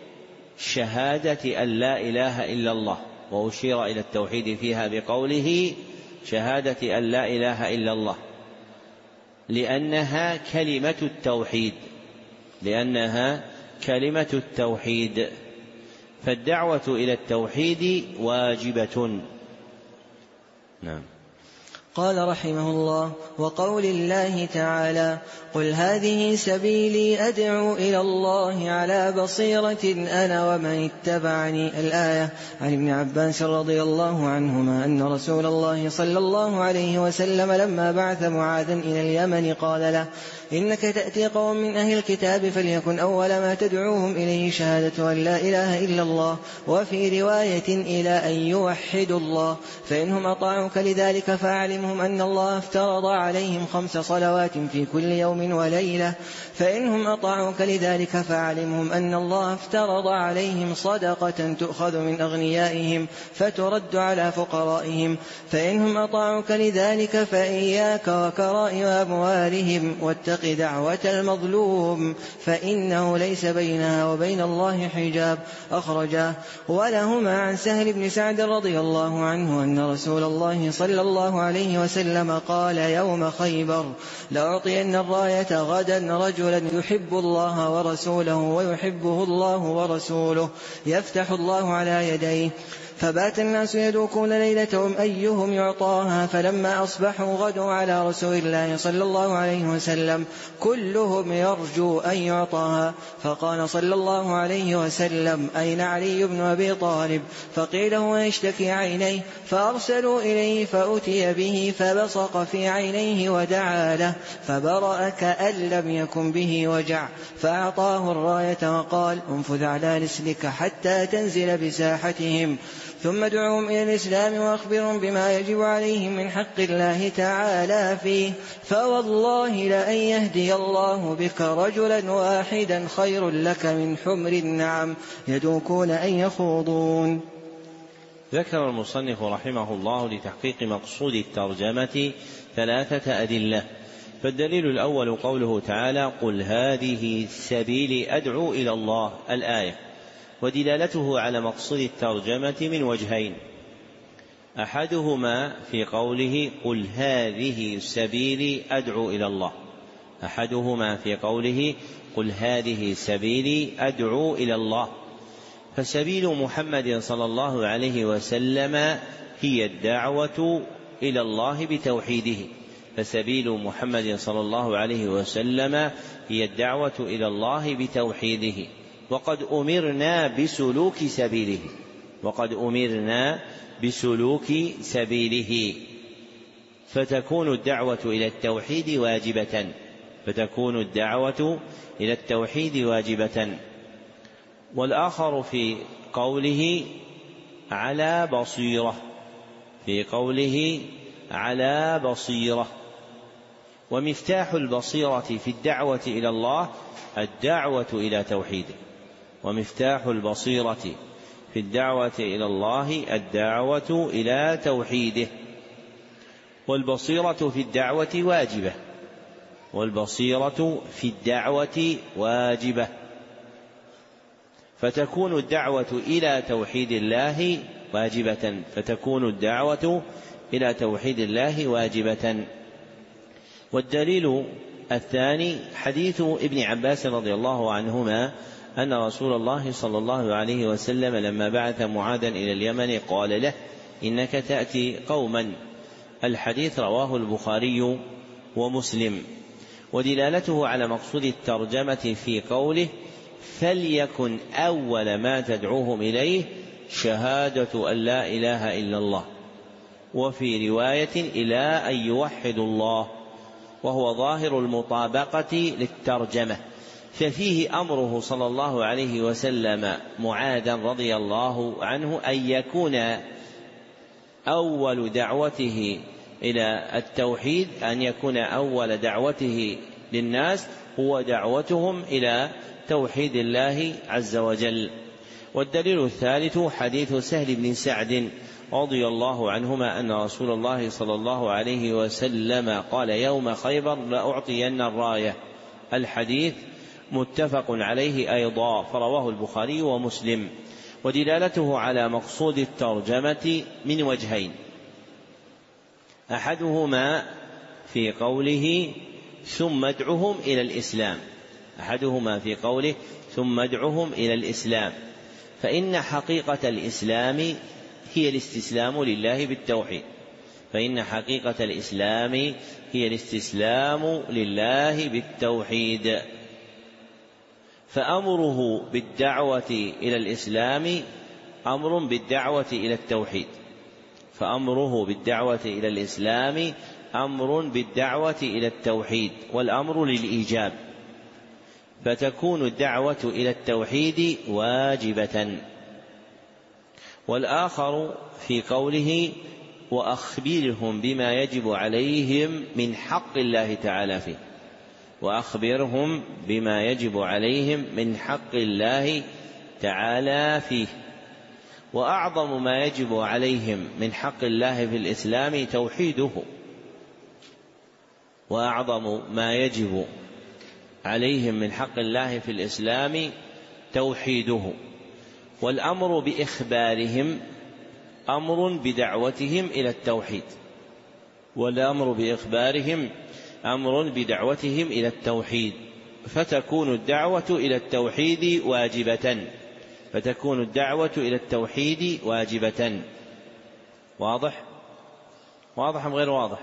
[SPEAKER 2] شهادة أن لا إله إلا الله. وأشير إلى التوحيد فيها بقوله شهادة أن لا إله إلا الله، لأنها كلمة التوحيد. لأنها كلمة التوحيد، فالدعوة إلى التوحيد واجبة. نعم.
[SPEAKER 1] قال رحمه الله: وقول الله تعالى: قل هذه سبيلي أدعو إلى الله على بصيرة أنا ومن اتبعني. الآية. عن ابن عباس رضي الله عنهما أن رسول الله صلى الله عليه وسلم لما بعث معاذا إلى اليمن قال له: إنك تأتي قوم من أهل الكتاب فليكن أول ما تدعوهم إليه شهادة أن لا إله إلا الله، وفي رواية إلى أن يوحدوا الله، فإنهم أطاعوك لذلك فأعلمهم أن الله افترض عليهم 5 صلوات في كل يوم وليلة. فإنهم أطاعوك لذلك فأعلمهم أن الله افترض عليهم صدقة تؤخذ من أغنيائهم فترد على فقرائهم. فإنهم أطاعوك لذلك فإياك وكرائم أموالهم، واتق دعوة المظلوم فإنه ليس بينها وبين الله حجاب. أخرجاه. ولهما عن سهل بن سعد رضي الله عنه أن رسول الله صلى الله عليه وسلم قال يوم خيبر: لأعطين الراية غدا رجلا يحب الله ورسوله ويحبه الله ورسوله يفتح الله على يديه. فبات الناس يدوكون ليلتهم أيهم يعطاها، فلما أصبحوا غدوا على رسول الله صلى الله عليه وسلم كلهم يرجو أن يعطاها. فقال صلى الله عليه وسلم: أين علي بن أبي طالب؟ فقيل هو يشتكي عينيه، فأرسلوا إليه فأتي به فبصق في عينيه ودعا له فبرأ كأن لم يكن به وجع، فأعطاه الراية وقال: انفذ على رسلك حتى تنزل بساحتهم، ثم ادعوهم إلى الإسلام وأخبرهم بما يجب عليهم من حق الله تعالى فيه، فوالله لأن يهدي الله بك رجلا واحدا خير لك من حمر النعم يدوكون أن يخوضون.
[SPEAKER 2] ذكر المصنف رحمه الله لتحقيق مقصود الترجمة 3 أدلة. فالدليل الأول قوله تعالى: قل هذه سبيلي أدعو إلى الله، الآية، ودلالته على مقصود الترجمة من وجهين: أحدهما في قوله: قل هذه سبيلي أدعو إلى الله، أحدهما في قوله قل هذه سبيلي أدعو إلى الله، فسبيل محمد صلى الله عليه وسلم هي الدعوة إلى الله بتوحيده، فسبيل محمد صلى الله عليه وسلم هي الدعوة إلى الله بتوحيده، وقد أمرنا بسلوك سبيله، فتكون الدعوة إلى التوحيد واجبة. والآخر في قوله على بصيرة، ومفتاح البصيرة في الدعوة إلى الله الدعوة إلى توحيده، والبصيرة في الدعوة واجبة، فتكون الدعوة إلى توحيد الله واجبة. والدليل الثاني حديث ابن عباس رضي الله عنهما أن رسول الله صلى الله عليه وسلم لما بعث معاذا إلى اليمن قال له إنك تأتي قوما. الحديث رواه البخاري ومسلم. ودلالته على مقصود الترجمة في قوله فليكن أول ما تدعوهم إليه شهادة أن لا إله إلا الله، وفي رواية إلى أن يوحدوا الله، وهو ظاهر المطابقة للترجمة، ففيه أمره صلى الله عليه وسلم معاذا رضي الله عنه أن يكون أول دعوته إلى التوحيد، أن يكون أول دعوته للناس هو دعوتهم إلى توحيد الله عز وجل. والدليل الثالث حديث سهل بن سعد رضي الله عنهما أن رسول الله صلى الله عليه وسلم قال يوم خيبر لأعطين الراية. الحديث متفق عليه أيضا، فرواه البخاري ومسلم. ودلالته على مقصود الترجمة من وجهين: أحدهما في قوله ثم ادعهم إلى الإسلام، فإن حقيقة الإسلام هي الاستسلام لله بالتوحيد، فأمره بالدعوة إلى الإسلام أمر بالدعوة إلى التوحيد، والأمر للإيجاب، فتكون الدعوة إلى التوحيد واجبة. والآخر في قوله وأخبرهم بما يجب عليهم من حق الله تعالى فيه، وأعظم ما يجب عليهم من حق الله في الإسلام توحيده، والأمر بإخبارهم أمر بدعوتهم إلى التوحيد، فتكون الدعوة إلى التوحيد واجبة. واضح أم غير واضح؟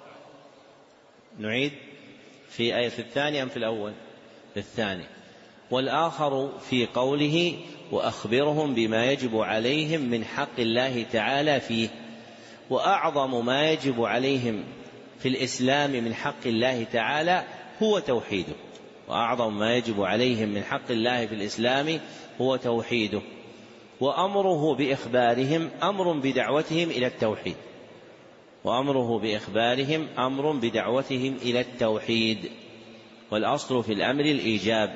[SPEAKER 2] نعيد في آية الثانية أم في الأول؟ في الثاني. والآخر في قوله وأخبرهم بما يجب عليهم من حق الله تعالى فيه، وأعظم ما يجب عليهم في الإسلام من حق الله تعالى هو توحيده، وأمره بإخبارهم أمر بدعوتهم إلى التوحيد، والأصل في الأمر الإيجاب،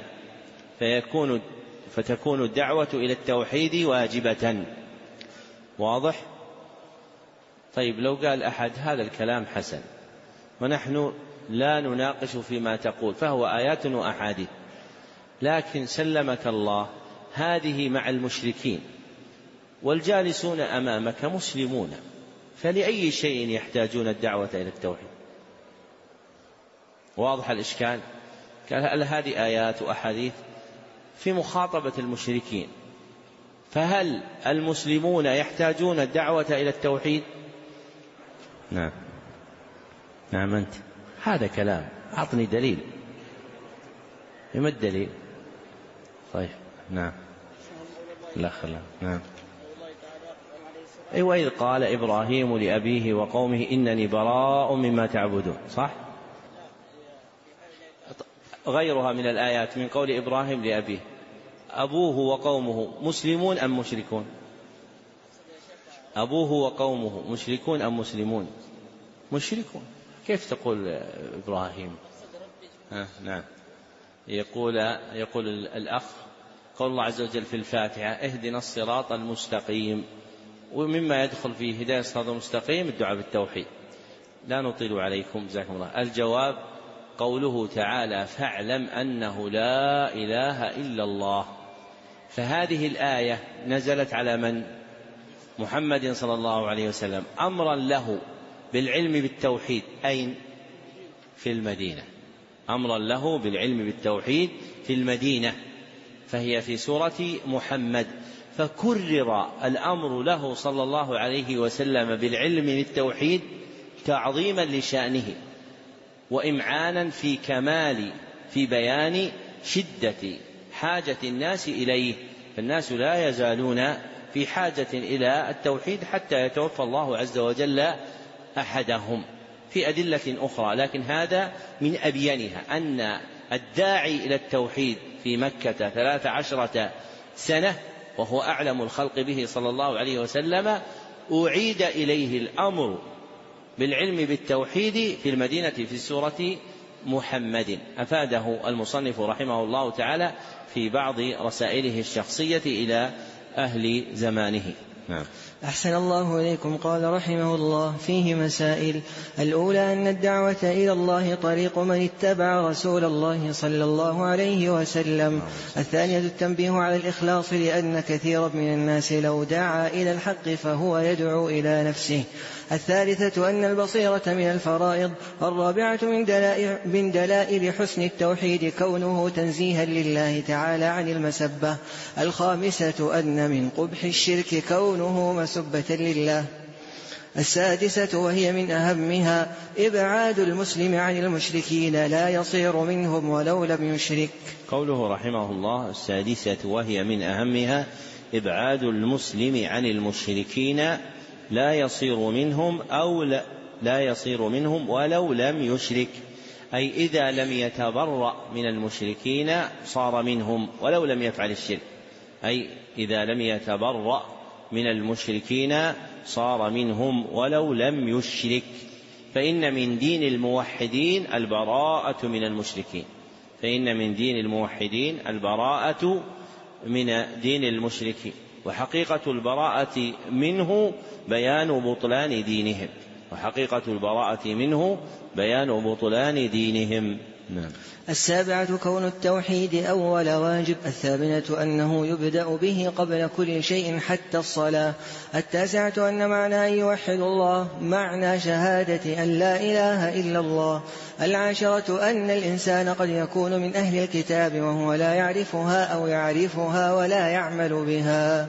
[SPEAKER 2] فتكون الدعوة إلى التوحيد واجبة. واضح؟ طيب، لو قال أحد هذا الكلام حسن ونحن لا نناقش فيما تقول فهو آيات وأحاديث، لكن سلمك الله هذه مع المشركين والجالسون أمامك مسلمون، فلأي شيء يحتاجون الدعوة إلى التوحيد؟ واضح الإشكال؟ قال هذه آيات وأحاديث في مخاطبة المشركين، فهل المسلمون يحتاجون الدعوة إلى التوحيد؟ نعم أنت هذا كلام، أعطني دليل. ما الدليل؟ طيب نعم لا خلا نعم. وإذ قال إبراهيم لأبيه وقومه إنني براء مما تعبدون، صح؟ غيرها من الآيات من قول إبراهيم لأبيه، أبوه وقومه مسلمون أم مشركون؟ أبوه وقومه مشركون أم مسلمون؟ مشركون. كيف تقول إبراهيم؟ نعم. يقول الأخ قول الله عز وجل في الفاتحة اهدنا الصراط المستقيم، ومما يدخل في هداية الصراط المستقيم الدعاء بالتوحيد. لا نطيل عليكم جزاكم الله. الجواب قوله تعالى فاعلم أنه لا إله إلا الله، فهذه الآية نزلت على من؟ محمد صلى الله عليه وسلم، أمرا له بالعلم بالتوحيد. أين؟ في المدينة. أمرا له بالعلم بالتوحيد في المدينة، فهي في سورة محمد، فكرر الأمر له صلى الله عليه وسلم بالعلم بالتوحيد تعظيما لشأنه وإمعانا في بيان شدة حاجة الناس إليه، فالناس لا يزالون في حاجة إلى التوحيد حتى يتوفى الله عز وجل أحدهم، في أدلة أخرى، لكن هذا من أبينها أن الداعي إلى التوحيد في مكة 13 سنة وهو أعلم الخلق به صلى الله عليه وسلم أعيد إليه الأمر بالعلم بالتوحيد في المدينة في سورة محمد. أفاده المصنف رحمه الله تعالى في بعض رسائله الشخصية إلى أهل زمانه. نعم.
[SPEAKER 1] أحسن الله إليكم. قال رحمه الله فيه مسائل. الأولى أن الدعوة إلى الله طريق من اتبع رسول الله صلى الله عليه وسلم. الثانية التنبيه على الإخلاص، لأن كثيرا من الناس لو دعا إلى الحق فهو يدعو إلى نفسه. الثالثة أن البصيرة من الفرائض. الرابعة من دلائل حسن التوحيد كونه تنزيها لله تعالى عن المسبة. الخامسة أن من قبح الشرك كونه مسبة لله. السادسة وهي من أهمها إبعاد المسلم عن المشركين لا يصير منهم ولو لم يشرك.
[SPEAKER 2] قوله رحمه الله السادسة وهي من أهمها إبعاد المسلم عن المشركين لا يصير منهم ولو لم يشرك، أي إذا لم يتبرأ من المشركين صار منهم ولو لم يفعل الشرك، أي إذا لم يتبرأ من المشركين صار منهم ولو لم يشرك. فإن من دين الموحدين البراءة من المشركين، من دين المشركين، وحقيقة البراءة منه بيان بطلان دينهم. نعم.
[SPEAKER 1] السابعة كون التوحيد أول واجب. الثامنة أنه يبدأ به قبل كل شيء حتى الصلاة. التاسعة أن معنى أن يوحد الله معنى شهادة أن لا إله إلا الله. العاشرة أن الإنسان قد يكون من أهل الكتاب وهو لا يعرفها أو يعرفها ولا يعمل بها.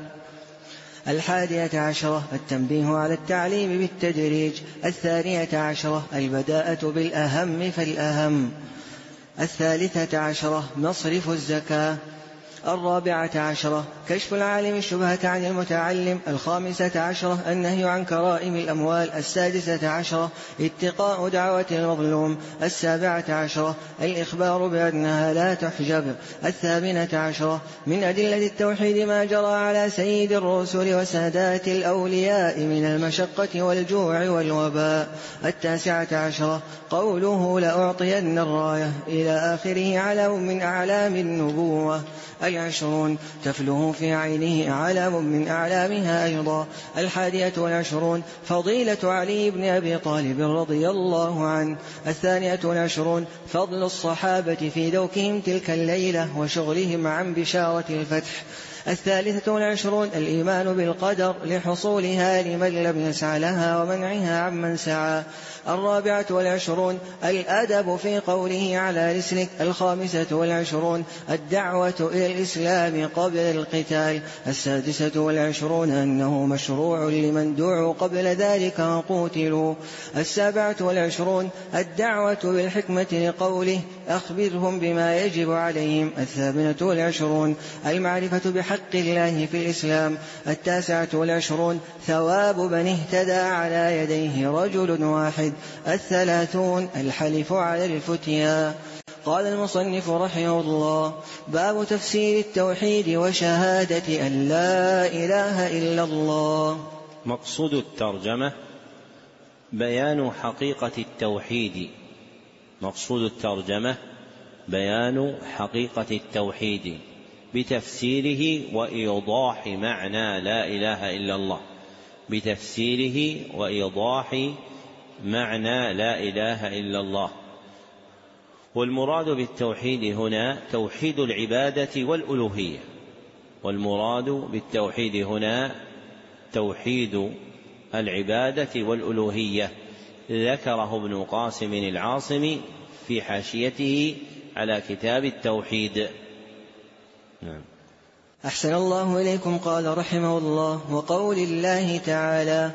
[SPEAKER 1] 11 التنبيه على التعليم بالتدريج. 12 البداءة بالأهم فالأهم. 13 مصرف الزكاة. 14 كشف العالم الشبهة عن المتعلم. 15 النهي عن كرائم الأموال. 16 اتقاء دعوة المظلوم. 17 الإخبار بأنها لا تحجب. 18 من أدلة التوحيد ما جرى على سيد الرسل وسادات الأولياء من المشقة والجوع والوباء. 19 قوله لأعطين الراية إلى آخره علم من أعلام النبوة. 20 تفله في عينه علم من أعلامها أيضا. 21 فضيلة علي بن أبي طالب رضي الله عنه. 22 فضل الصحابة في ذوقهم تلك الليلة وشغلهم عن بشارة الفتح. والعشرون الإيمان بالقدر لحصولها لمن لم يسع لها ومنعها عمن سعى. 24 الأدب في قوله على رسلك. 25 الدعوة إلى الإسلام قبل القتال. 26 أنه مشروع لمن دعوا قبل ذلك وقوتلوا. 27 الدعوة بالحكمة لقوله أخبرهم بما يجب عليهم. 28 المعرفة بحق الله في الإسلام. 29 ثواب من اهتدى على يديه رجل واحد. 30 الحلف على الفتيا. قال المصنف رحمه الله: باب تفسير التوحيد وشهادة أن لا إله إلا الله.
[SPEAKER 2] مقصود الترجمة بيان حقيقة التوحيد. مقصود الترجمة بيان حقيقة التوحيد بتفسيره وإيضاح معنى لا إله إلا الله. بتفسيره وإيضاح معنى لا إله إلا الله. والمراد بالتوحيد هنا توحيد العبادة والألوهية. والمراد بالتوحيد هنا توحيد العبادة والألوهية، ذكره ابن قاسم العاصمي في حاشيته على كتاب التوحيد. نعم.
[SPEAKER 1] أحسن الله إليكم. قال رحمه الله: وقول الله تعالى: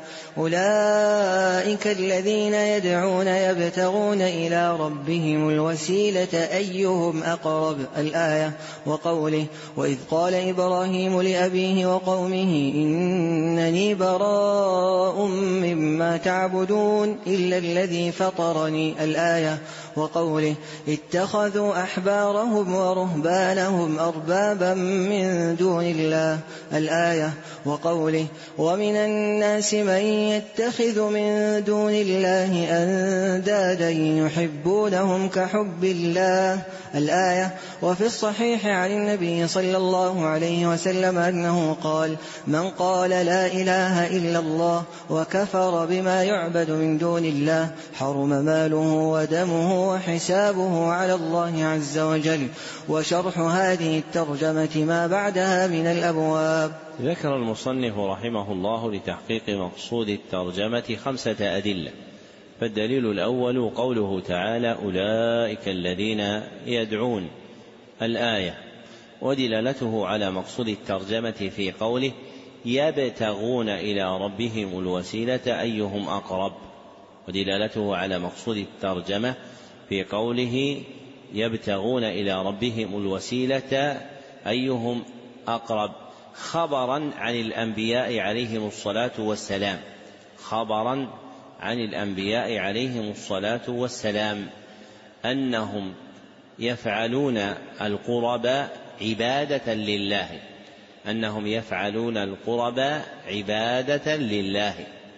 [SPEAKER 1] أولئك الذين يدعون يبتغون إلى ربهم الوسيلة أيهم أقرب. الآية. وقوله: وإذ قال إبراهيم لأبيه وقومه إنني براء مما تعبدون إلا الذي فطرني. الآية. وقوله: اتخذوا أحبارهم ورهبانهم أربابا من دون الله. الآية. وقوله: ومن الناس من يتخذ من دون الله أندادا يحبونهم كحب الله. الآية. وفي الصحيح عن النبي صلى الله عليه وسلم أنه قال: من قال لا إله إلا الله وكفر بما يعبد من دون الله حرم ماله ودمه وحسابه على الله عز وجل. وشرح هذه الترجمة ما بعدها من الأبواب.
[SPEAKER 2] ذكر المصنف رحمه الله لتحقيق مقصود الترجمة 5 أدلة. فالدليل الأول قوله تعالى: أولئك الذين يدعون. الآية. ودلالته على مقصود الترجمة في قوله: يبتغون إلى ربهم الوسيلة أيهم أقرب. ودلالته على مقصود الترجمة في قوله: يبتغون إلى ربهم الوسيلة أيهم أقرب، خبرا عن الأنبياء عليهم الصلاة والسلام. خبرا عن الأنبياء عليهم الصلاة والسلام أنهم يفعلون القرب عبادة لله. أنهم يفعلون القرب عبادة لله.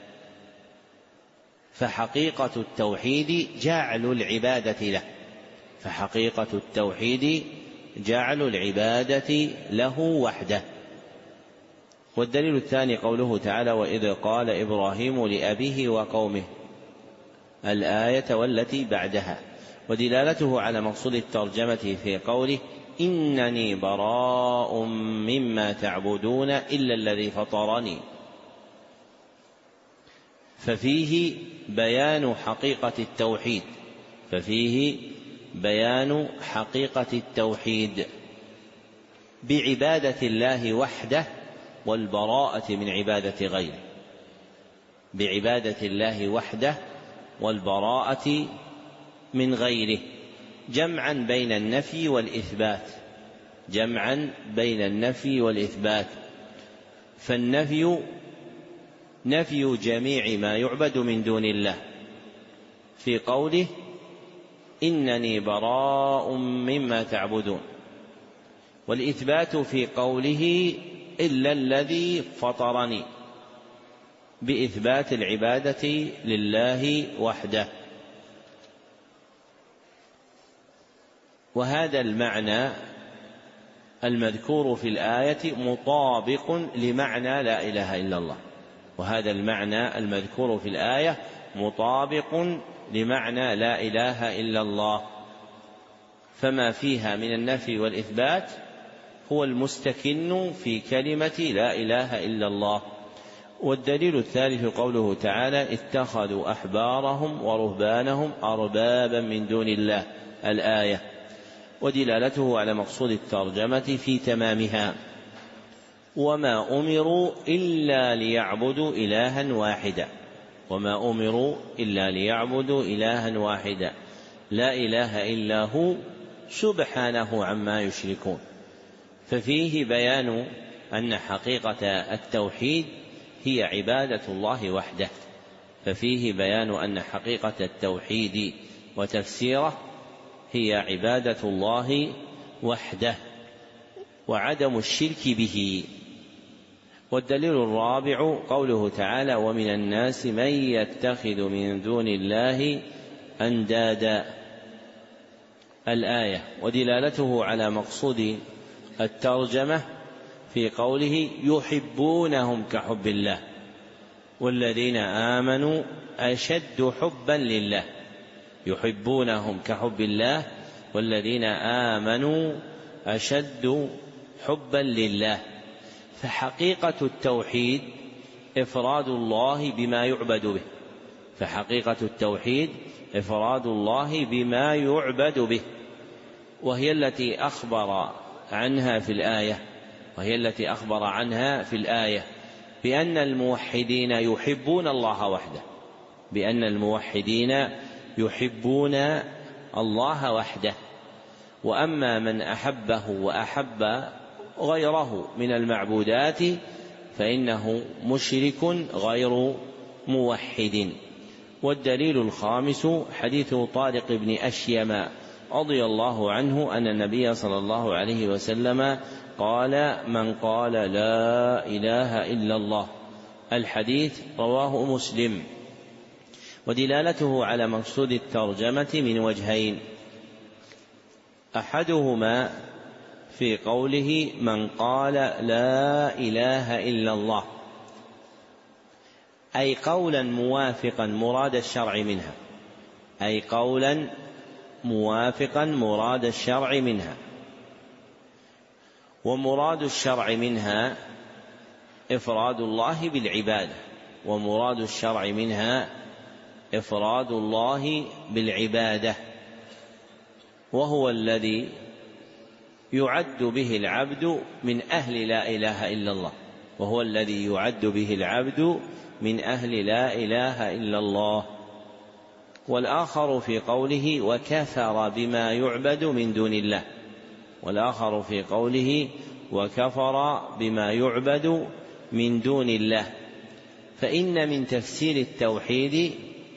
[SPEAKER 2] فحقيقة التوحيد جعل العبادة له. فحقيقة التوحيد جعل العبادة له وحده. والدليل الثاني قوله تعالى: وإذ قال إبراهيم لأبيه وقومه. الآية والتي بعدها. ودلالته على مقصود الترجمة في قوله: إنني براء مما تعبدون إلا الذي فطرني. ففيه بيان حقيقة التوحيد. ففيه بيان حقيقة التوحيد بعبادة الله وحده والبراءة من عبادة غيره. بعبادة الله وحده والبراءة من غيره، جمعا بين النفي والإثبات. جمعا بين النفي والإثبات. فالنفي نفي جميع ما يعبد من دون الله في قوله: إنني براء مما تعبدون. والإثبات في قوله: إلا الذي فطرني، بإثبات العبادة لله وحده. وهذا المعنى المذكور في الآية مطابق لمعنى لا إله إلا الله. وهذا المعنى المذكور في الآية مطابق لمعنى لا إله إلا الله. فما فيها من النفي والإثبات هو المستكن في كلمة لا إله إلا الله. والدليل الثالث قوله تعالى اتخذوا أحبارهم ورهبانهم أربابا من دون الله الآية، ودلالته على مقصود الترجمة في تمامها. وما أمروا إلا ليعبدوا إلها واحدا، وما أمروا إلا ليعبدوا إلها واحدا لا إله إلا هو سبحانه عما يشركون. ففيه بيان أن حقيقة التوحيد هي عبادة الله وحده، ففيه بيان أن حقيقة التوحيد وتفسيره هي عبادة الله وحده وعدم الشرك به. والدليل الرابع قوله تعالى ومن الناس من يتخذ من دون الله أندادا الآية، ودلالته على مقصود الترجمة في قوله يحبونهم كحب الله والذين آمنوا أشد حبا لله، يحبونهم كحب الله والذين آمنوا أشد حبا لله. فحقيقة التوحيد إفراد الله بما يعبد به، فحقيقة التوحيد إفراد الله بما يعبد به، وهي التي أخبر عنها في الآية بأن الموحدين يحبون الله وحده، بأن الموحدين يحبون الله وحده. وأما من أحبه وأحب غيره من المعبودات فإنه مشرك غير موحد. والدليل الخامس حديث طارق بن أشيم رضي الله عنه أن النبي صلى الله عليه وسلم قال من قال لا إله إلا الله، الحديث رواه مسلم. ودلالته على مقصود الترجمة من وجهين، أحدهما في قوله من قال لا إله إلا الله، أي قولا موافقا مراد الشرع منها، أي قولا موافقا مراد الشرع منها. ومراد الشرع منها إفراد الله بالعبادة، ومراد الشرع منها إفراد الله بالعبادة، وهو الذي يعد به العبد من أهل لا إله إلا الله، وهو الذي يعد به العبد من أهل لا إله إلا الله. والآخر في قوله وكفر بما يعبد من دون الله، والآخر في قوله وكفر بما يعبد من دون الله. فإن من تفسير التوحيد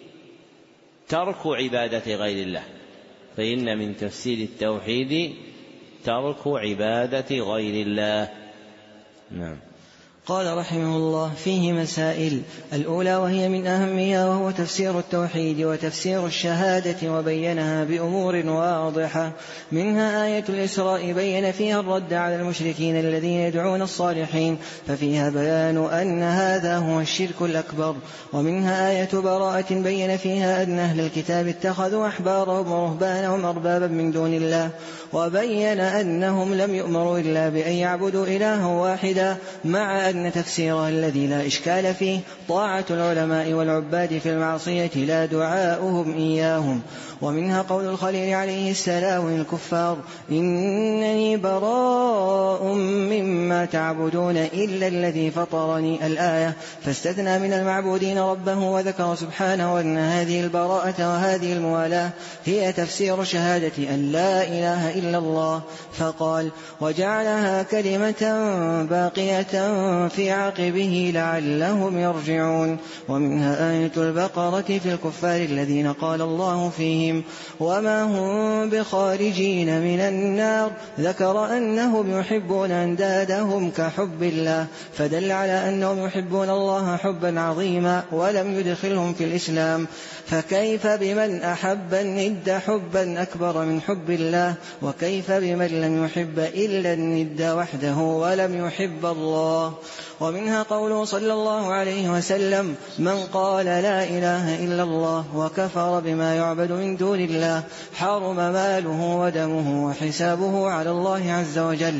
[SPEAKER 2] ترك عبادة غير الله، فإن من تفسير التوحيد ترك عبادة غير الله. نعم.
[SPEAKER 1] قال رحمه الله فيه مسائل. الأولى وهي من أهمها وهو تفسير التوحيد وتفسير الشهادة، وبينها بأمور واضحة، منها آية الإسراء بين فيها الرد على المشركين الذين يدعون الصالحين، ففيها بيان أن هذا هو الشرك الأكبر. ومنها آية براءة بين فيها أن أهل الكتاب اتخذوا أحبارهم ورهبانهم أربابا من دون الله، وبين أنهم لم يؤمروا إلا بأن يعبدوا إلها واحدا، مع أن تفسيرها الذي لا إشكال فيه طاعة العلماء والعباد في المعصية لا دعاؤهم إياهم. ومنها قول الخليل عليه السلام للكفار إنني براء مما تعبدون إلا الذي فطرني الآية، فاستثنى من المعبودين ربه، وذكر سبحانه أن هذه البراءة وهذه الموالاة هي تفسير شهادة أن لا إله إلا الله، فقال وجعلها كلمة باقية في عقبه لعلهم يرجعون. ومنها آية البقرة في الكفار الذين قال الله فيهم وما هم بخارجين من النار، ذكر أنهم يحبون أندادهم كحب الله، فدل على أنهم يحبون الله حبا عظيما ولم يدخلهم في الإسلام. فكيف بمن أحب الند حبا أكبر من حب الله، وكيف بمن لم يحب إلا الند وحده ولم يحب الله. ومنها قوله صلى الله عليه وسلم من قال لا إله إلا الله وكفر بما يعبد من دون الله حرم ماله ودمه وحسابه على الله عز وجل.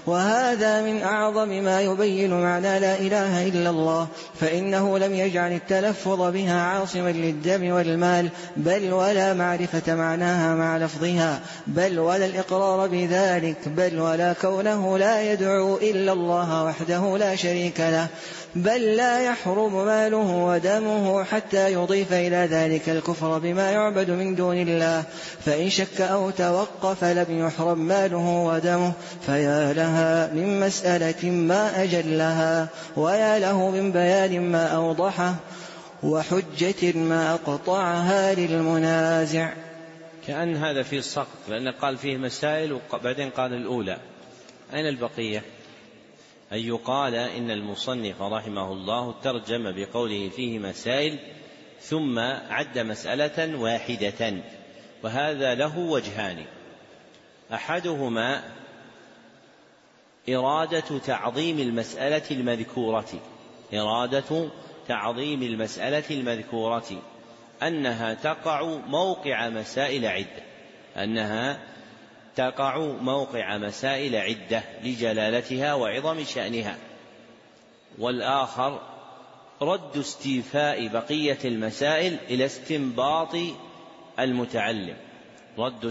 [SPEAKER 1] وهذا من أعظم ما يبين معنى لا إله إلا الله، فإنه لم يجعل التلفظ بها عاصما للدم والمال، بل ولا معرفة معناها مع لفظها، بل ولا الإقرار بذلك، بل ولا كونه لا يدعو إلا الله وحده لا شريك له، بل لا يحرم ماله ودمه حتى يضيف إلى ذلك الكفر بما يعبد من دون الله، فإن شك أو توقف لم يحرم ماله ودمه، فيا لها من مسألة ما أجلها، ويا له من بيان ما أوضحه، وحجة ما أقطعها للمنازع.
[SPEAKER 2] كأن هذا فيه سقط، لأنه قال فيه مسائل وبعدين قال الأولى، أين البقية؟ أن يقال إن المصنف رحمه الله ترجم بقوله فيه مسائل ثم عد مسألة واحدة، وهذا له وجهان: أحدهما إرادة تعظيم المسألة المذكورة، أنها تقع موقع مسائل عدة لجلالتها وعظم شأنها. والآخر رد استيفاء بقية المسائل إلى استنباط المتعلم، رد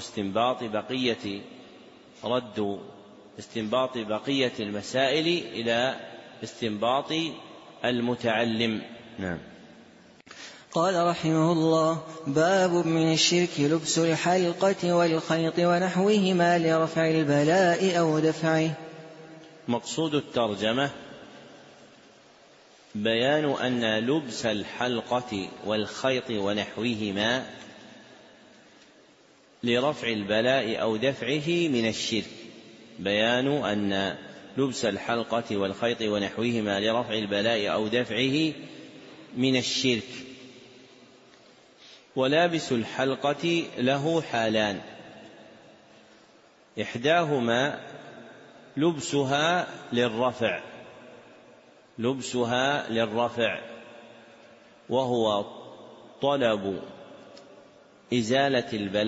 [SPEAKER 2] استنباط بقية المسائل إلى استنباط المتعلم. نعم.
[SPEAKER 1] قال رحمه الله: باب من الشرك لبس الحلقة والخيط ونحوهما لرفع البلاء أو دفعه.
[SPEAKER 2] مقصود الترجمة بيان أن لبس الحلقة والخيط ونحوهما لرفع البلاء أو دفعه من الشرك، بيان أن لبس الحلقة والخيط ونحوهما لرفع البلاء أو دفعه من الشرك. ولابس الحلقة له حالان: إحداهما لبسها للرفع وهو طلب إزالة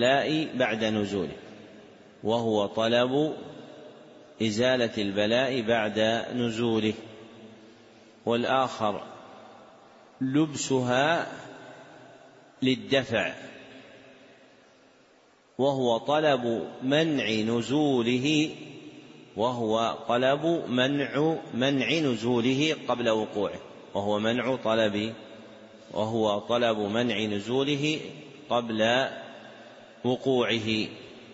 [SPEAKER 2] البلاء بعد نزوله. والآخر لبسها للدفع وهو طلب منع نزوله قبل وقوعه، وهو طلب منع نزوله قبل وقوعه.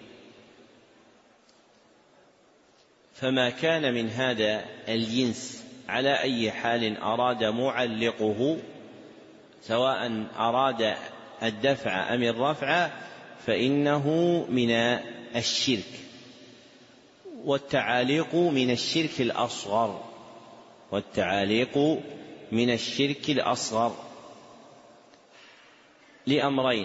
[SPEAKER 2] فما كان من هذا الجنس على أي حال أراد معلقه، سواء أراد الدفع أم الرفع، فإنه من الشرك. والتعاليق من الشرك الأصغر لأمرين: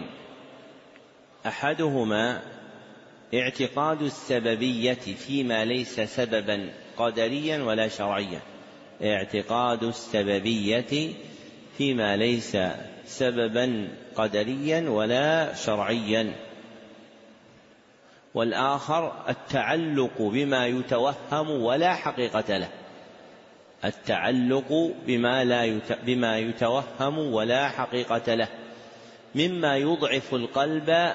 [SPEAKER 2] أحدهما اعتقاد السببية فيما ليس سببا قدريا ولا شرعيا. والآخر التعلق بما يتوهم ولا حقيقة له، مما يضعف القلب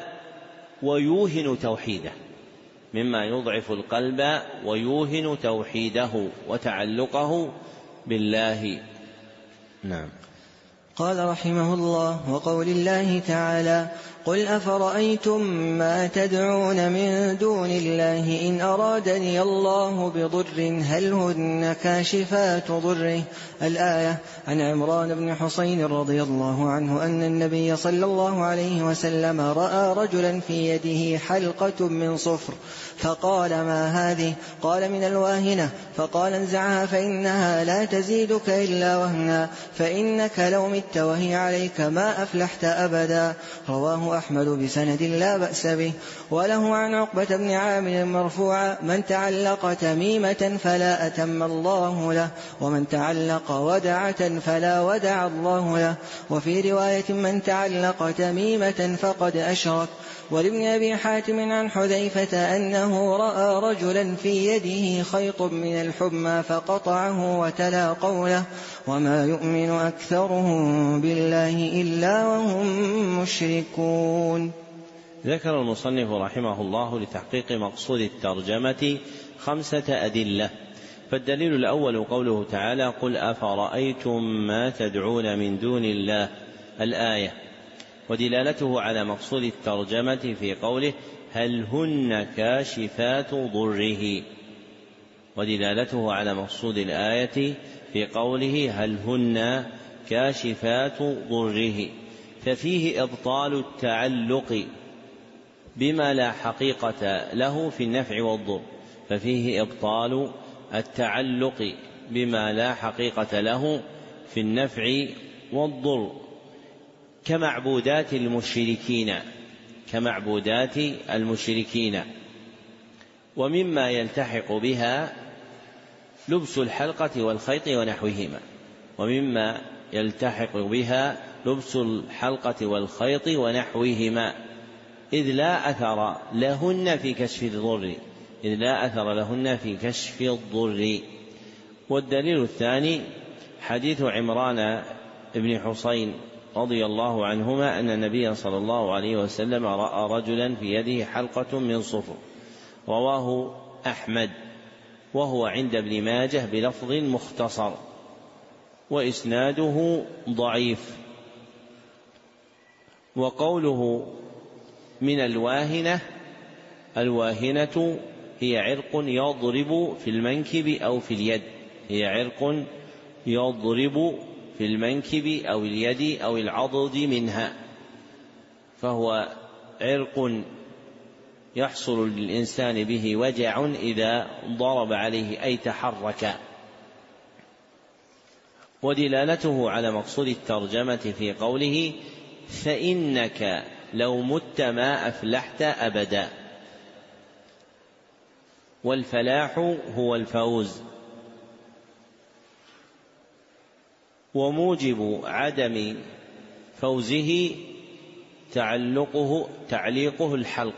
[SPEAKER 2] ويوهن توحيده وتعلقه بالله. نعم.
[SPEAKER 1] قال رحمه الله: وقول الله تعالى: قل أفرأيتم ما تدعون من دون الله إن أرادني الله بضر هل هن كاشفات ضره. الآية. عن عمران بن حسين رضي الله عنه أن النبي صلى الله عليه وسلم رأى رجلا في يده حلقة من صفر، فقال: ما هذه؟ قال: من الواهنة. فقال: انزعها فإنها لا تزيدك إلا وهنا، فإنك لو مت وهي عليك ما أفلحت أبدا. رواه رواه أحمد بسند لا بأس به. وله عن عقبة بن عامر مرفوعا: من تعلق تميمة فلا أتم الله له، ومن تعلق ودعة فلا ودع الله له. وفي رواية: من تعلق تميمة فقد أشرك. ولابن أبي حاتم عن حذيفة أنه رأى رجلا في يده خيط من الحمى فقطعه وتلا قوله: وما يؤمن أكثرهم بالله إلا وهم مشركون.
[SPEAKER 2] ذكر المصنف رحمه الله لتحقيق مقصود الترجمة 5 أدلة. فالدليل الأول قوله تعالى: قل أفرأيتم ما تدعون من دون الله، الآية، ودلالته على مقصود الترجمة في قوله: هل هن كاشفات ضره، ودلالته على مقصود الآية في قوله: هل هن كاشفات ضره. ففيه إبطال التعلق بما لا حقيقة له في النفع والضر، ففيه إبطال التعلق بما لا حقيقة له في النفع والضر كمعبودات المشركين. ومما يلتحق بها لبس الحلقة والخيط ونحوهما، إذ لا أثر لهن في كشف الضر. والدليل الثاني حديث عمران بن حسين رضي الله عنهما أن النبي صلى الله عليه وسلم رأى رجلا في يده حلقة من صفر، رواه أحمد، وهو عند ابن ماجه بلفظ مختصر، وإسناده ضعيف. وقوله من الواهنة هي عرق يضرب في المنكب أو اليد أو العضد منها، فهو عرق يحصل للإنسان به وجع إذا ضرب عليه أي تحرك. ودلالته على مقصود الترجمة في قوله: فإنك لو مت ما أفلحت أبدا. والفلاح هو الفوز. وموجب عدم فوزه تعليقه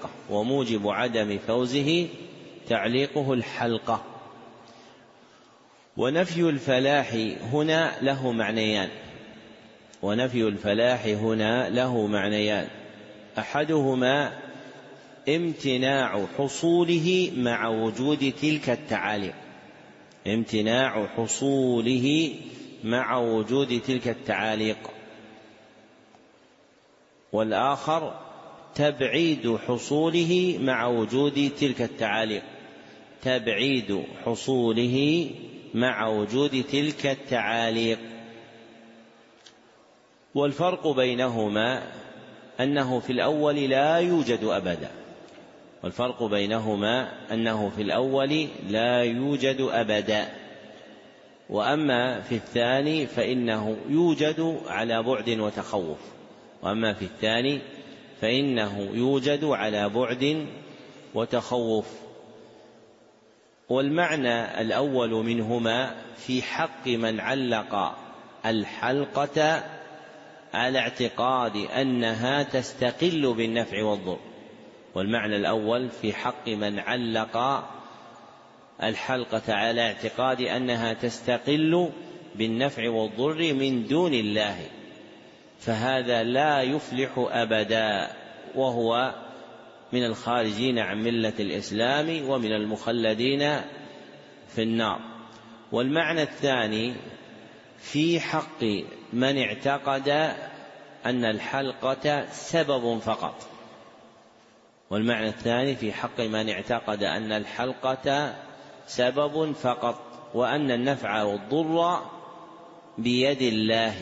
[SPEAKER 2] الحلقة. ونفي الفلاح هنا له معنيان: أحدهما امتناع حصوله مع وجود تلك التعاليق، والآخر تبعيد حصوله مع وجود تلك التعاليق. والفرق بينهما أنه في الأول لا يوجد أبدا، وأما في الثاني فإنه يوجد على بعد وتخوف. والمعنى الأول منهما في حق من علق الحلقة على اعتقاد أنها تستقل بالنفع والضر، والمعنى الأول في حق من علق الحلقة على اعتقاد أنها تستقل بالنفع والضر من دون الله، فهذا لا يفلح أبدا، وهو من الخارجين عن ملة الإسلام ومن المخلدين في النار. والمعنى الثاني في حق من اعتقد أن الحلقة سبب فقط، وأن النفع والضر بيد الله،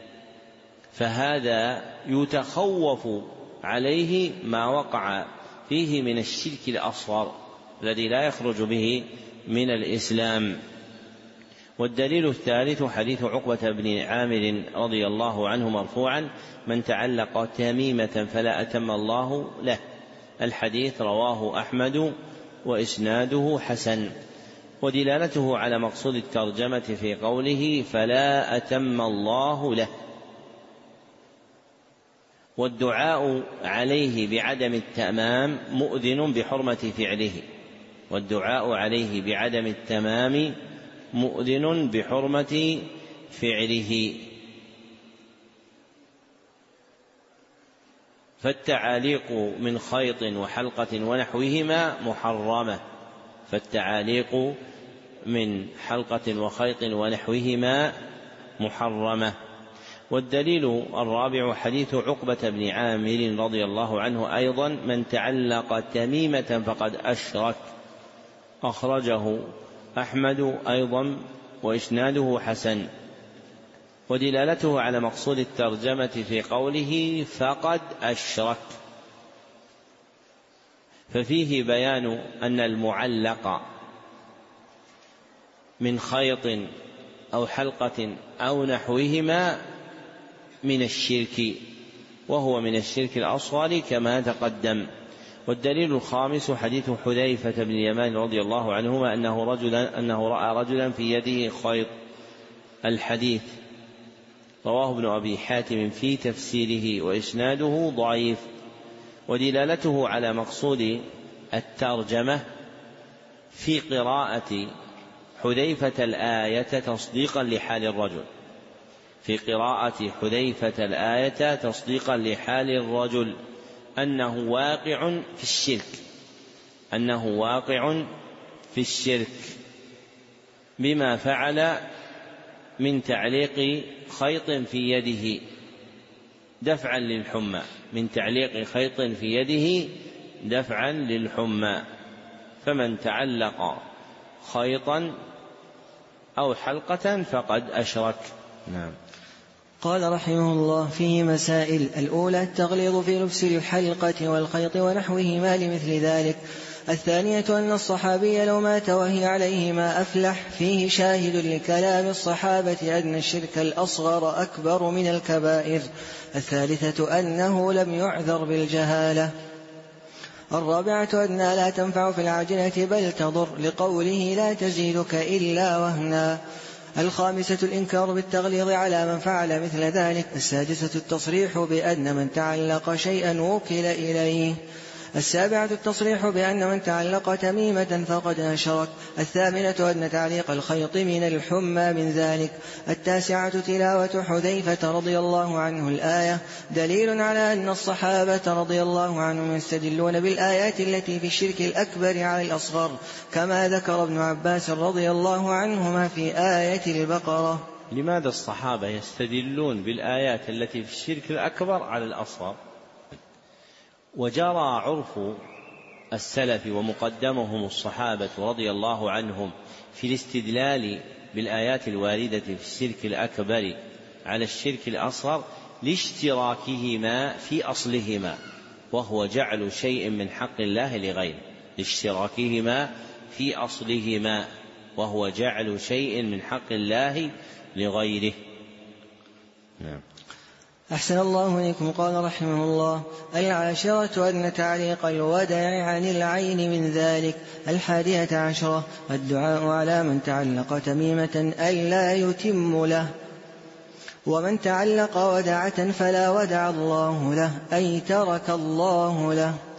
[SPEAKER 2] فهذا يتخوف عليه ما وقع فيه من الشرك الأصغر الذي لا يخرج به من الإسلام. والدليل الثالث حديث عقبة بن عامر رضي الله عنه مرفوعا: من تعلق تميمة فلا أتم الله له. الحديث رواه أحمد وإسناده حسن. ودلالته على مقصود الترجمة في قوله فلا أتم الله له. والدعاء عليه بعدم التمام مؤذن بحرمة فعله، والدعاء عليه بعدم التمام مؤذن بحرمة فعله. فالتعاليق من خيط وحلقة ونحوهما محرمة، فالتعاليق من حلقة وخيط ونحوهما محرمة. والدليل الرابع حديث عقبة بن عامر رضي الله عنه أيضا: من تعلق تميمة فقد أشرك. أخرجه أحمد أيضا وإسناده حسن. ودلالته على مقصود الترجمة في قوله فقد أشرك، ففيه بيان أن المعلق من خيط أو حلقة أو نحوهما من الشرك، وهو من الشرك الأصغر كما تقدم. والدليل الخامس حديث حذيفة بن اليمان رضي الله عنهما أنه رأى رجلا في يده خيط. الحديث رواه ابن أبي حاتم في تفسيره وإسناده ضعيف. ودلالته على مقصود الترجمة في قراءة حذيفة الآية تصديقا لحال الرجل، في قراءة حذيفة الآية تصديقا لحال الرجل أنه واقع في الشرك، أنه واقع في الشرك بما فعل من تعليق خيط في يده دفعا للحمى، من تعليق خيط في يده دفعا للحمى. فمن تعلق خيطا أو حلقة فقد أشرك. نعم.
[SPEAKER 1] قال رحمه الله: فيه مسائل. الأولى التغليظ في لبس الحلقة والخيط ونحوهما لمثل ذلك. الثانية أن الصحابي لو مات وهي عليه ما أفلح، فيه شاهد لكلام الصحابة أن الشرك الأصغر أكبر من الكبائر. الثالثة أنه لم يعذر بالجهالة. الرابعة أنها لا تنفع في العجنة بل تضر، لقوله لا تزيدك إلا وهنا. الخامسة الإنكار بالتغليظ على من فعل مثل ذلك. السادسة التصريح بأن من تعلق شيئا وكل إليه. السابعة التصريح بأن من تعلق تميمة فقد أشرك. الثامنة أن تعليق الخيط من الحمى من ذلك. التاسعة تلاوة حذيفة رضي الله عنه الآية دليل على أن الصحابة رضي الله عنهم يستدلون بالآيات التي في الشرك الأكبر على الأصغر، كما ذكر ابن عباس رضي الله عنهما في آية البقرة.
[SPEAKER 2] لماذا الصحابة يستدلون بالآيات التي في الشرك الأكبر على الأصغر؟ وجرى عرف السلف ومقدمهم الصحابة رضي الله عنهم في الاستدلال بالآيات الواردة في الشرك الأكبر على الشرك الأصغر لاشتراكهما في أصلهما، وهو جعل شيء من حق الله لغيره، لاشتراكهما في أصلهما وهو جعل شيء من حق الله لغيره. نعم.
[SPEAKER 1] أحسن الله إليكم. قال رحمه الله: العاشرة أن تعليق الودع عن العين من ذلك. 11 الدعاء على من تعلق تميمة ألا يتم له. ومن تعلق ودعة فلا ودع الله له، أي ترك الله له.